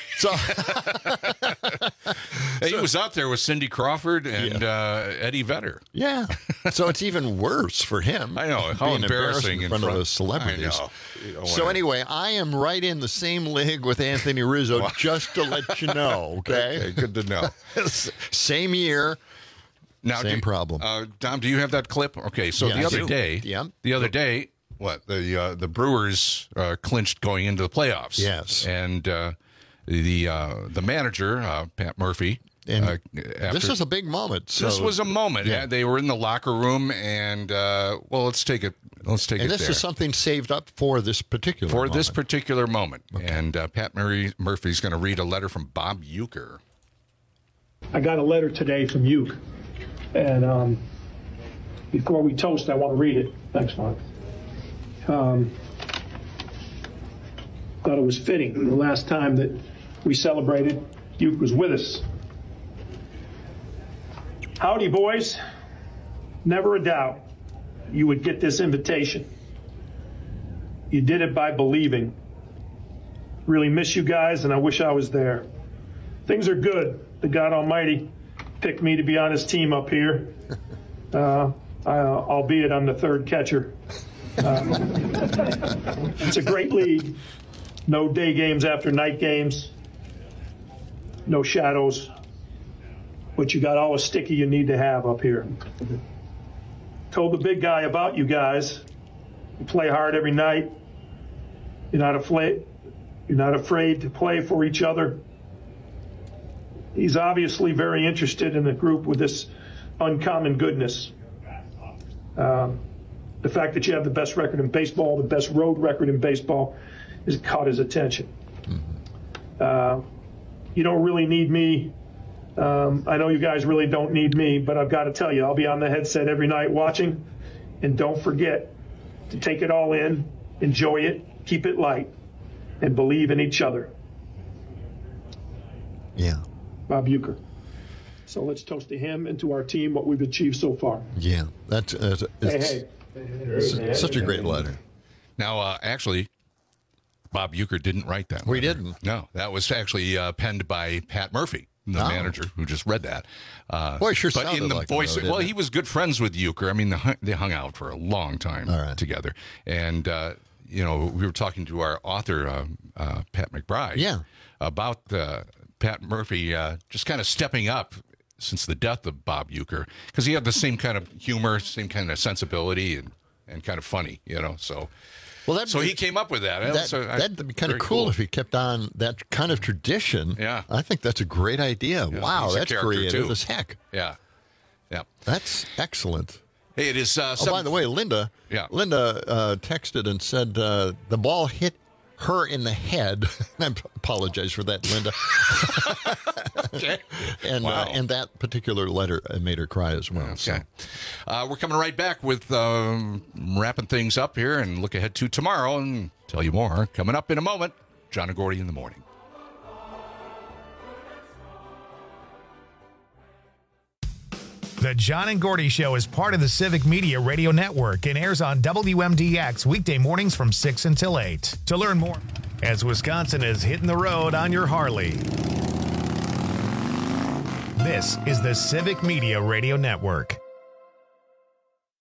got ball. So Hey, he was out there with Cindy Crawford and uh, Eddie Vedder. yeah. So it's even worse for him. I know. How being embarrassing in in front, front- of those celebrities. I know. You don't So wanna- anyway, I am right in the same league with Anthony Rizzo, just to let you know. Okay. Okay, good to know. Same year. Now, Same do, problem. Uh, Dom, do you have that clip? Okay, so Yeah, the I other do. day, Yeah. the other day, what the uh, the Brewers uh, clinched going into the playoffs. Yes. and uh, the uh, the manager uh, Pat Murphy. And uh, this after- is a big moment. So, this was a moment. Yeah. They were in the locker room, and uh, well, let's take it. Let's take and it this there. is something saved up for this particular for moment. this particular moment. And uh, Pat Murray, Murphy's going to read a letter from Bob Uecker. I got a letter today from Uke, and um, before we toast, I want to read it. Thanks, Mark. Um, thought it was fitting. The last time that we celebrated, Uke was with us. Howdy, boys. Never a doubt you would get this invitation. You did it by believing. Really miss you guys, and I wish I was there. Things are good. The God Almighty picked me to be on his team up here, uh, I, albeit I'm the third catcher. Uh, it's a great league. No day games after night games. No shadows. But you got all the sticky you need to have up here. Told the big guy about you guys. You play hard every night. You're not afraid. You're not afraid to play for each other. He's obviously very interested in the group with this uncommon goodness. Um, the fact that you have the best record in baseball, the best road record in baseball, has caught his attention. Uh, you don't really need me. Um, I know you guys really don't need me, but I've got to tell you, I'll be on the headset every night watching. And don't forget to take it all in, enjoy it, keep it light, and believe in each other. Yeah. Bob Uecker. So let's toast to him and to our team, what we've achieved so far. Yeah. That's uh, it's, Hey, it's hey. such a great letter. Now, uh, actually, Bob Uecker didn't write that. We letter. didn't. No, that was actually uh, penned by Pat Murphy, the Oh. manager who just read that. Uh, Boy, it sure but sounded in the like him, voice, though, didn't well, it? he was good friends with Uecker. I mean, they hung, they hung out for a long time All right. together. And uh, you know, we were talking to our author, uh, uh, Pat McBride, Yeah. about uh, Pat Murphy uh, just kind of stepping up since the death of Bob Uecker, because he had the same kind of humor, same kind of sensibility, and, and kind of funny, you know. So, Well, that so he came up with that. That, So I- that'd be kind of very cool, if he kept on that kind of tradition. Yeah. I think that's a great idea. Yeah, wow, he's a that's character, creative too. as heck. Yeah, yeah. That's excellent. Hey, it is. Uh, Oh, seven- by the way, Linda. Yeah. Linda uh, texted and said uh, the ball hit her in the head. I apologize for that, Linda. Okay. And Wow. uh, and that particular letter uh, made her cry as well. So. Okay. Uh, we're coming right back with um, wrapping things up here and look ahead to tomorrow and tell you more coming up in a moment. John and Gordy in the morning. The John and Gordy Show is part of the Civic Media Radio Network and airs on W M D X weekday mornings from six until eight. To learn more, as Wisconsin is hitting the road on your Harley. This is the Civic Media Radio Network.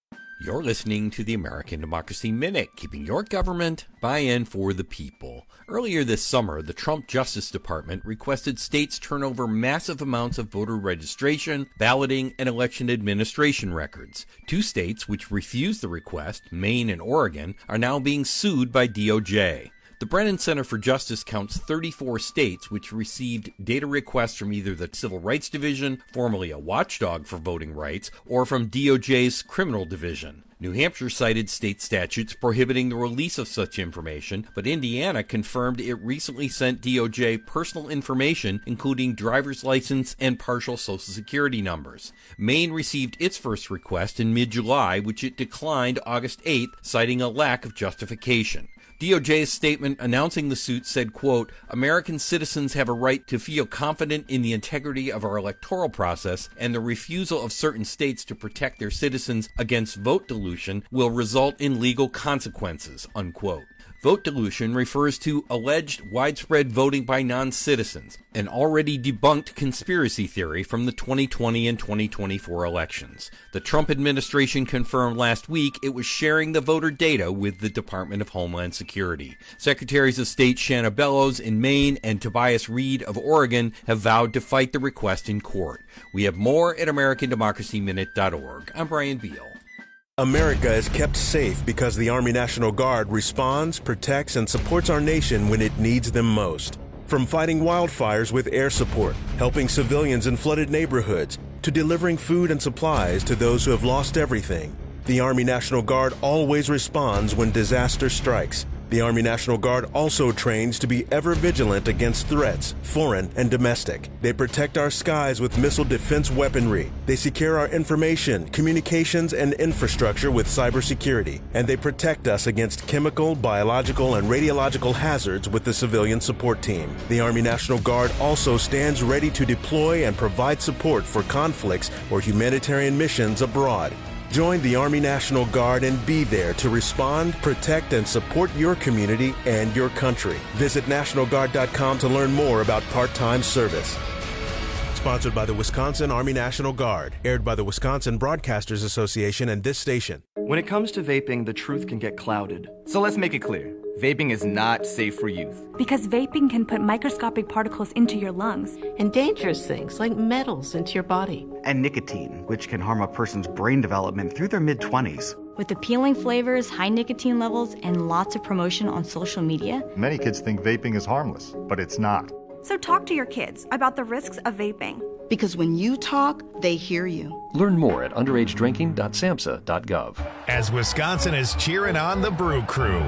You're listening to the American Democracy Minute, keeping your government buy-in for the people. Earlier this summer, the Trump Justice Department requested states turn over massive amounts of voter registration, balloting, and election administration records. Two states which refused the request, Maine and Oregon, are now being sued by D O J. The Brennan Center for Justice counts thirty-four states which received data requests from either the Civil Rights Division, formerly a watchdog for voting rights, or from D O J's Criminal Division. New Hampshire cited state statutes prohibiting the release of such information, but Indiana confirmed it recently sent D O J personal information, including driver's license and partial Social Security numbers. Maine received its first request in mid-July, which it declined August eighth, citing a lack of justification. D O J's statement announcing the suit said, quote, American citizens have a right to feel confident in the integrity of our electoral process, and the refusal of certain states to protect their citizens against vote dilution will result in legal consequences, unquote. Vote dilution refers to alleged widespread voting by non-citizens, an already debunked conspiracy theory from the twenty twenty and twenty twenty-four elections. The Trump administration confirmed last week it was sharing the voter data with the Department of Homeland Security. Secretaries of State Shanna Bellows in Maine and Tobias Reed of Oregon have vowed to fight the request in court. We have more at American Democracy Minute dot org. I'm Brian Beal. America is kept safe because the Army National Guard responds, protects, and supports our nation when it needs them most. From fighting wildfires with air support, helping civilians in flooded neighborhoods, to delivering food and supplies to those who have lost everything, the Army National Guard always responds when disaster strikes. The Army National Guard also trains to be ever vigilant against threats, foreign and domestic. They protect our skies with missile defense weaponry. They secure our information, communications, and infrastructure with cybersecurity. And they protect us against chemical, biological, and radiological hazards with the civilian support team. The Army National Guard also stands ready to deploy and provide support for conflicts or humanitarian missions abroad. Join the Army National Guard and be there to respond, protect, and support your community and your country. Visit National Guard dot com to learn more about part-time service. Sponsored by the Wisconsin Army National Guard. Aired by the Wisconsin Broadcasters Association and this station. When it comes to vaping, the truth can get clouded. So let's make it clear. Vaping is not safe for youth. Because vaping can put microscopic particles into your lungs. And dangerous things like metals into your body. And nicotine, which can harm a person's brain development through their mid-twenties. With appealing flavors, high nicotine levels, and lots of promotion on social media. Many kids think vaping is harmless, but it's not. So talk to your kids about the risks of vaping. Because when you talk, they hear you. Learn more at underage drinking dot samhsa dot gov. As Wisconsin is cheering on the Brew Crew.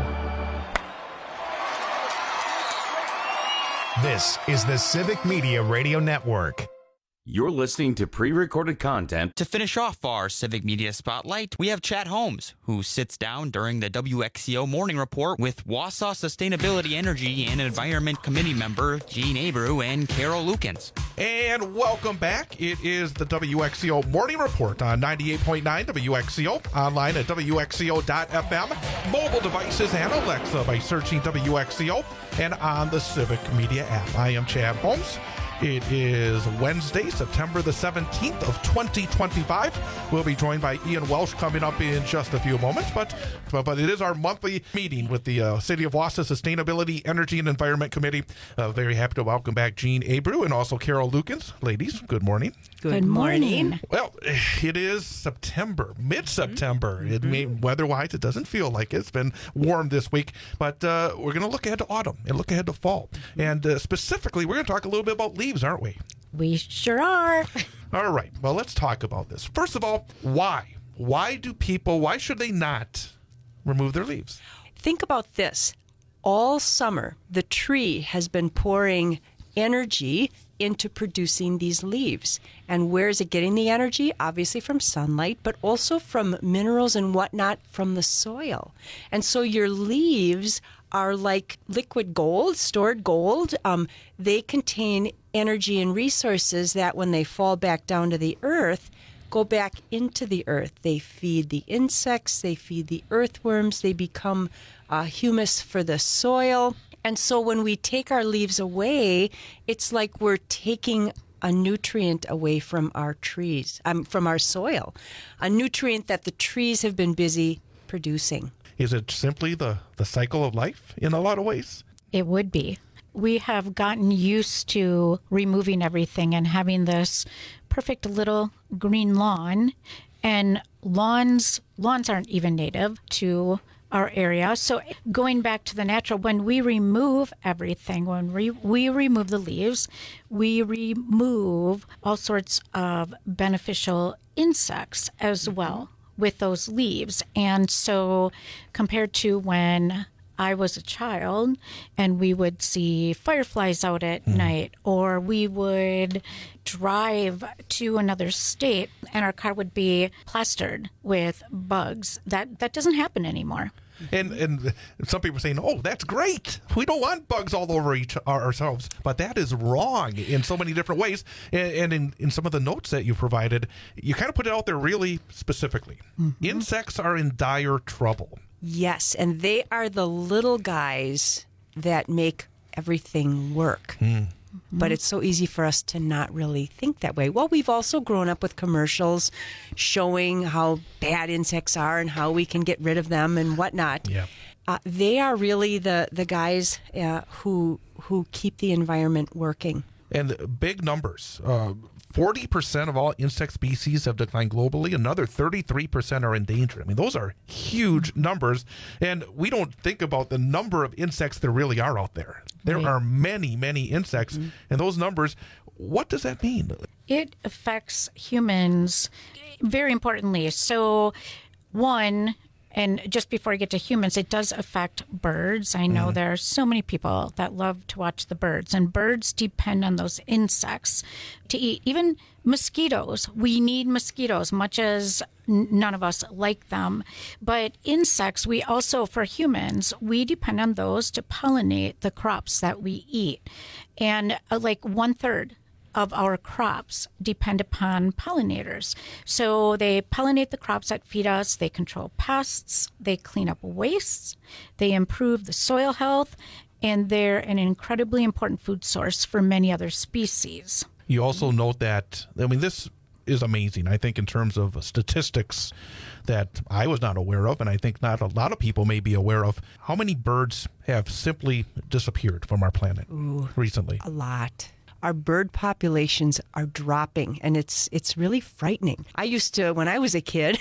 This is the Civic Media Radio Network. You're listening to pre-recorded content. To finish off our Civic Media Spotlight, we have Chad Holmes, who sits down during the W X C O Morning Report with Wausau Sustainability, Energy, and Environment Committee member Gene Abreu and Carol Lukens. And welcome back. It is the W X C O Morning Report on ninety-eight point nine W X C O, online at W X C O dot F M, mobile devices and Alexa by searching W X C O, and on the Civic Media app. I am Chad Holmes. It is Wednesday, September the seventeenth of twenty twenty-five. We'll be joined by Ian Welsh coming up in just a few moments, but but, but it is our monthly meeting with the uh, City of Wausau Sustainability, Energy, and Environment Committee. Uh, very happy to welcome back Gene Abreu and also Carol Lukens. Ladies, good morning. Good morning. Well, it is September, mid-September. Mm-hmm. It may, weather-wise, it doesn't feel like it. It's been warm this week, but uh, we're going to look ahead to autumn and look ahead to fall. And uh, specifically, we're going to talk a little bit about leaves, aren't we? We sure are. All right. Well, let's talk about this. First of all, why? Why do people, why should they not remove their leaves? Think about this. All summer, the tree has been pouring energy into producing these leaves. And where is it getting the energy? Obviously from sunlight, but also from minerals and whatnot from the soil. And so your leaves are like liquid gold, stored gold. Um, they contain energy and resources that when they fall back down to the earth, go back into the earth. They feed the insects, they feed the earthworms, they become uh, humus for the soil. And so when we take our leaves away, it's like we're taking a nutrient away from our trees, um, from our soil, a nutrient that the trees have been busy producing. Is it simply the, the cycle of life in a lot of ways? It would be. We have gotten used to removing everything and having this perfect little green lawn. And lawns lawns aren't even native to our area. So going back to the natural, when we remove everything, when we, we remove the leaves, we remove all sorts of beneficial insects as well with those leaves. And so compared to when I was a child and we would see fireflies out at mm. night, or we would drive to another state and our car would be plastered with bugs. That that doesn't happen anymore. And and some people are saying, oh, that's great. We don't want bugs all over each ourselves. But that is wrong in so many different ways. And, and in, in some of the notes that you provided, you kind of put it out there really specifically. Mm-hmm. Insects are in dire trouble. Yes, and they are the little guys that make everything work. Mm. But it's so easy for us to not really think that way. Well, we've also grown up with commercials showing how bad insects are and how we can get rid of them and whatnot. Yeah. Uh, they are really the, the guys uh, who who keep the environment working. And big numbers. Uh, forty percent of all insect species have declined globally. Another thirty-three percent are endangered. I mean, those are huge numbers. And we don't think about the number of insects there really are out there. There right. are many, many insects. Mm-hmm. And those numbers, what does that mean? It affects humans very importantly. So, one, and just before I get to humans, it does affect birds. I know mm. there are so many people that love to watch the birds, and birds depend on those insects to eat. Even mosquitoes. We need mosquitoes, much as n- none of us like them. But insects, we also, for humans, we depend on those to pollinate the crops that we eat. And uh, like one third of our crops depend upon pollinators. So they pollinate the crops that feed us, they control pests, they clean up wastes, they improve the soil health, and they're an incredibly important food source for many other species. You also note that, I mean, this is amazing, I think, in terms of statistics that I was not aware of, and I think not a lot of people may be aware of. How many birds have simply disappeared from our planet Ooh, recently? A lot. Our bird populations are dropping, and it's it's really frightening. I used to, when I was a kid,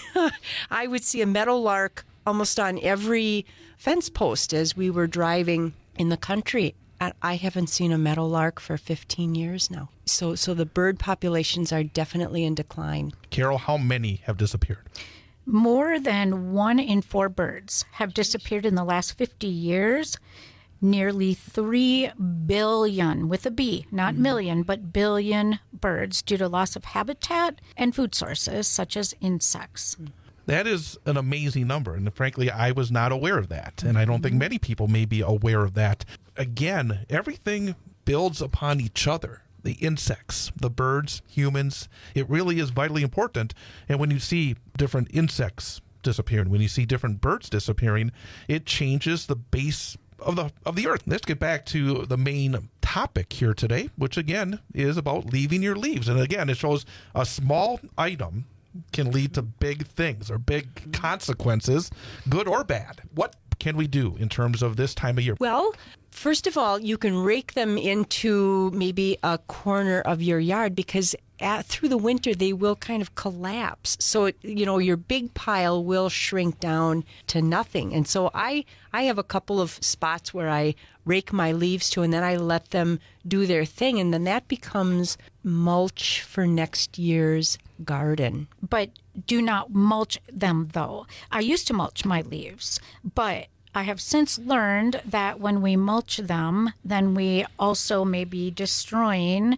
I would see a meadowlark almost on every fence post as we were driving in the country. And I haven't seen a meadowlark for fifteen years now. So, so the bird populations are definitely in decline. Carol, how many have disappeared? More than one in four birds have disappeared in the last fifty years. Nearly three billion, with a B, not mm-hmm. million, but billion birds due to loss of habitat and food sources such as insects. That is an amazing number. And frankly, I was not aware of that. And I don't think many people may be aware of that. Again, everything builds upon each other. The insects, the birds, humans. It really is vitally important. And when you see different insects disappearing, when you see different birds disappearing, it changes the base of the of the earth. Let's get back to the main topic here today, which again is about leaving your leaves. And again, it shows a small item can lead to big things or big consequences, good or bad. What can we do in terms of this time of year? Well, first of all, you can rake them into maybe a corner of your yard because at, through the winter they will kind of collapse. So, it, you know, your big pile will shrink down to nothing. And so I, I have a couple of spots where I rake my leaves to, and then I let them do their thing. And then that becomes mulch for next year's garden. But do not mulch them, though. I used to mulch my leaves, but I have since learned that when we mulch them, then we also may be destroying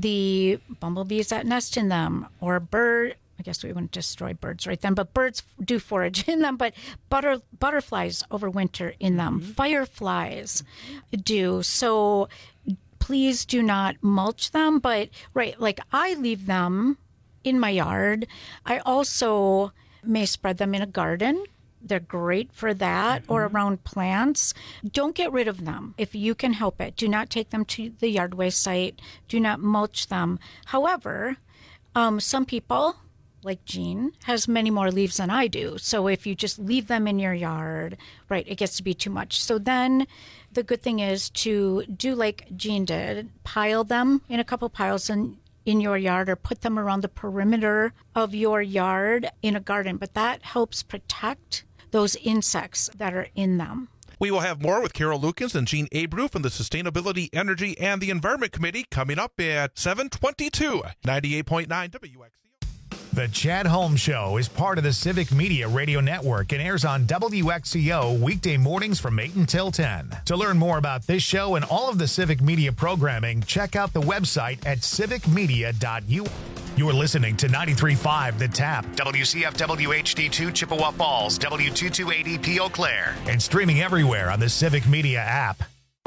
the bumblebees that nest in them, or bird. I guess we wouldn't destroy birds right then, but birds do forage in them. But butter, butterflies overwinter in them. Mm-hmm. Fireflies do. So please do not mulch them. But right, like I leave them in my yard. I also may spread them in a garden. They're great for that, or around plants. Don't get rid of them if you can help it. Do not take them to the yard waste site. Do not mulch them. However, um, some people, like Jean, has many more leaves than I do. So if you just leave them in your yard, right, it gets to be too much. So then the good thing is to do like Jean did, pile them in a couple piles in, in your yard, or put them around the perimeter of your yard in a garden. But that helps protect those insects that are in them. We will have more with Carol Lukens and Jean Abreu from the Sustainability, Energy, and the Environment Committee coming up at seven twenty-two, ninety-eight point nine W X C O. The Chad Holmes Show is part of the Civic Media Radio Network and airs on W X C O weekday mornings from eight until ten. To learn more about this show and all of the Civic Media programming, check out the website at civic media dot u s. You're listening to ninety-three point five The Tap, W C F W H D two Chippewa Falls, W two twenty eighty P Eau Claire, and streaming everywhere on the Civic Media app.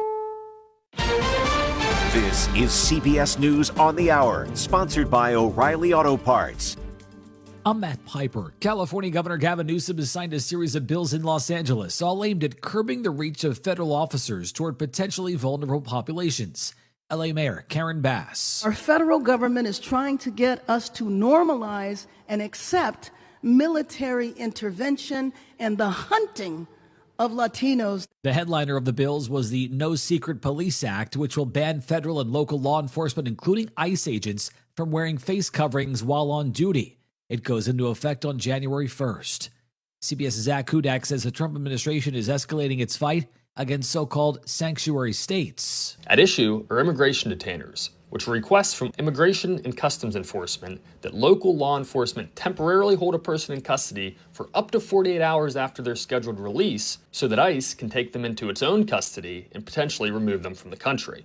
This is C B S News on the Hour, sponsored by O'Reilly Auto Parts. I'm Matt Piper. California Governor Gavin Newsom has signed a series of bills in Los Angeles, all aimed at curbing the reach of federal officers toward potentially vulnerable populations. L A Mayor Karen Bass. Our federal government is trying to get us to normalize and accept military intervention and the hunting of Latinos. The headliner of the bills was the No Secret Police Act, which will ban federal and local law enforcement, including ICE agents, from wearing face coverings while on duty. It goes into effect on January first. CBS's Zach Hudak says the Trump administration is escalating its fight against so-called sanctuary states. At issue are immigration detainers, which requests from Immigration and Customs Enforcement that local law enforcement temporarily hold a person in custody for up to forty-eight hours after their scheduled release so that ICE can take them into its own custody and potentially remove them from the country.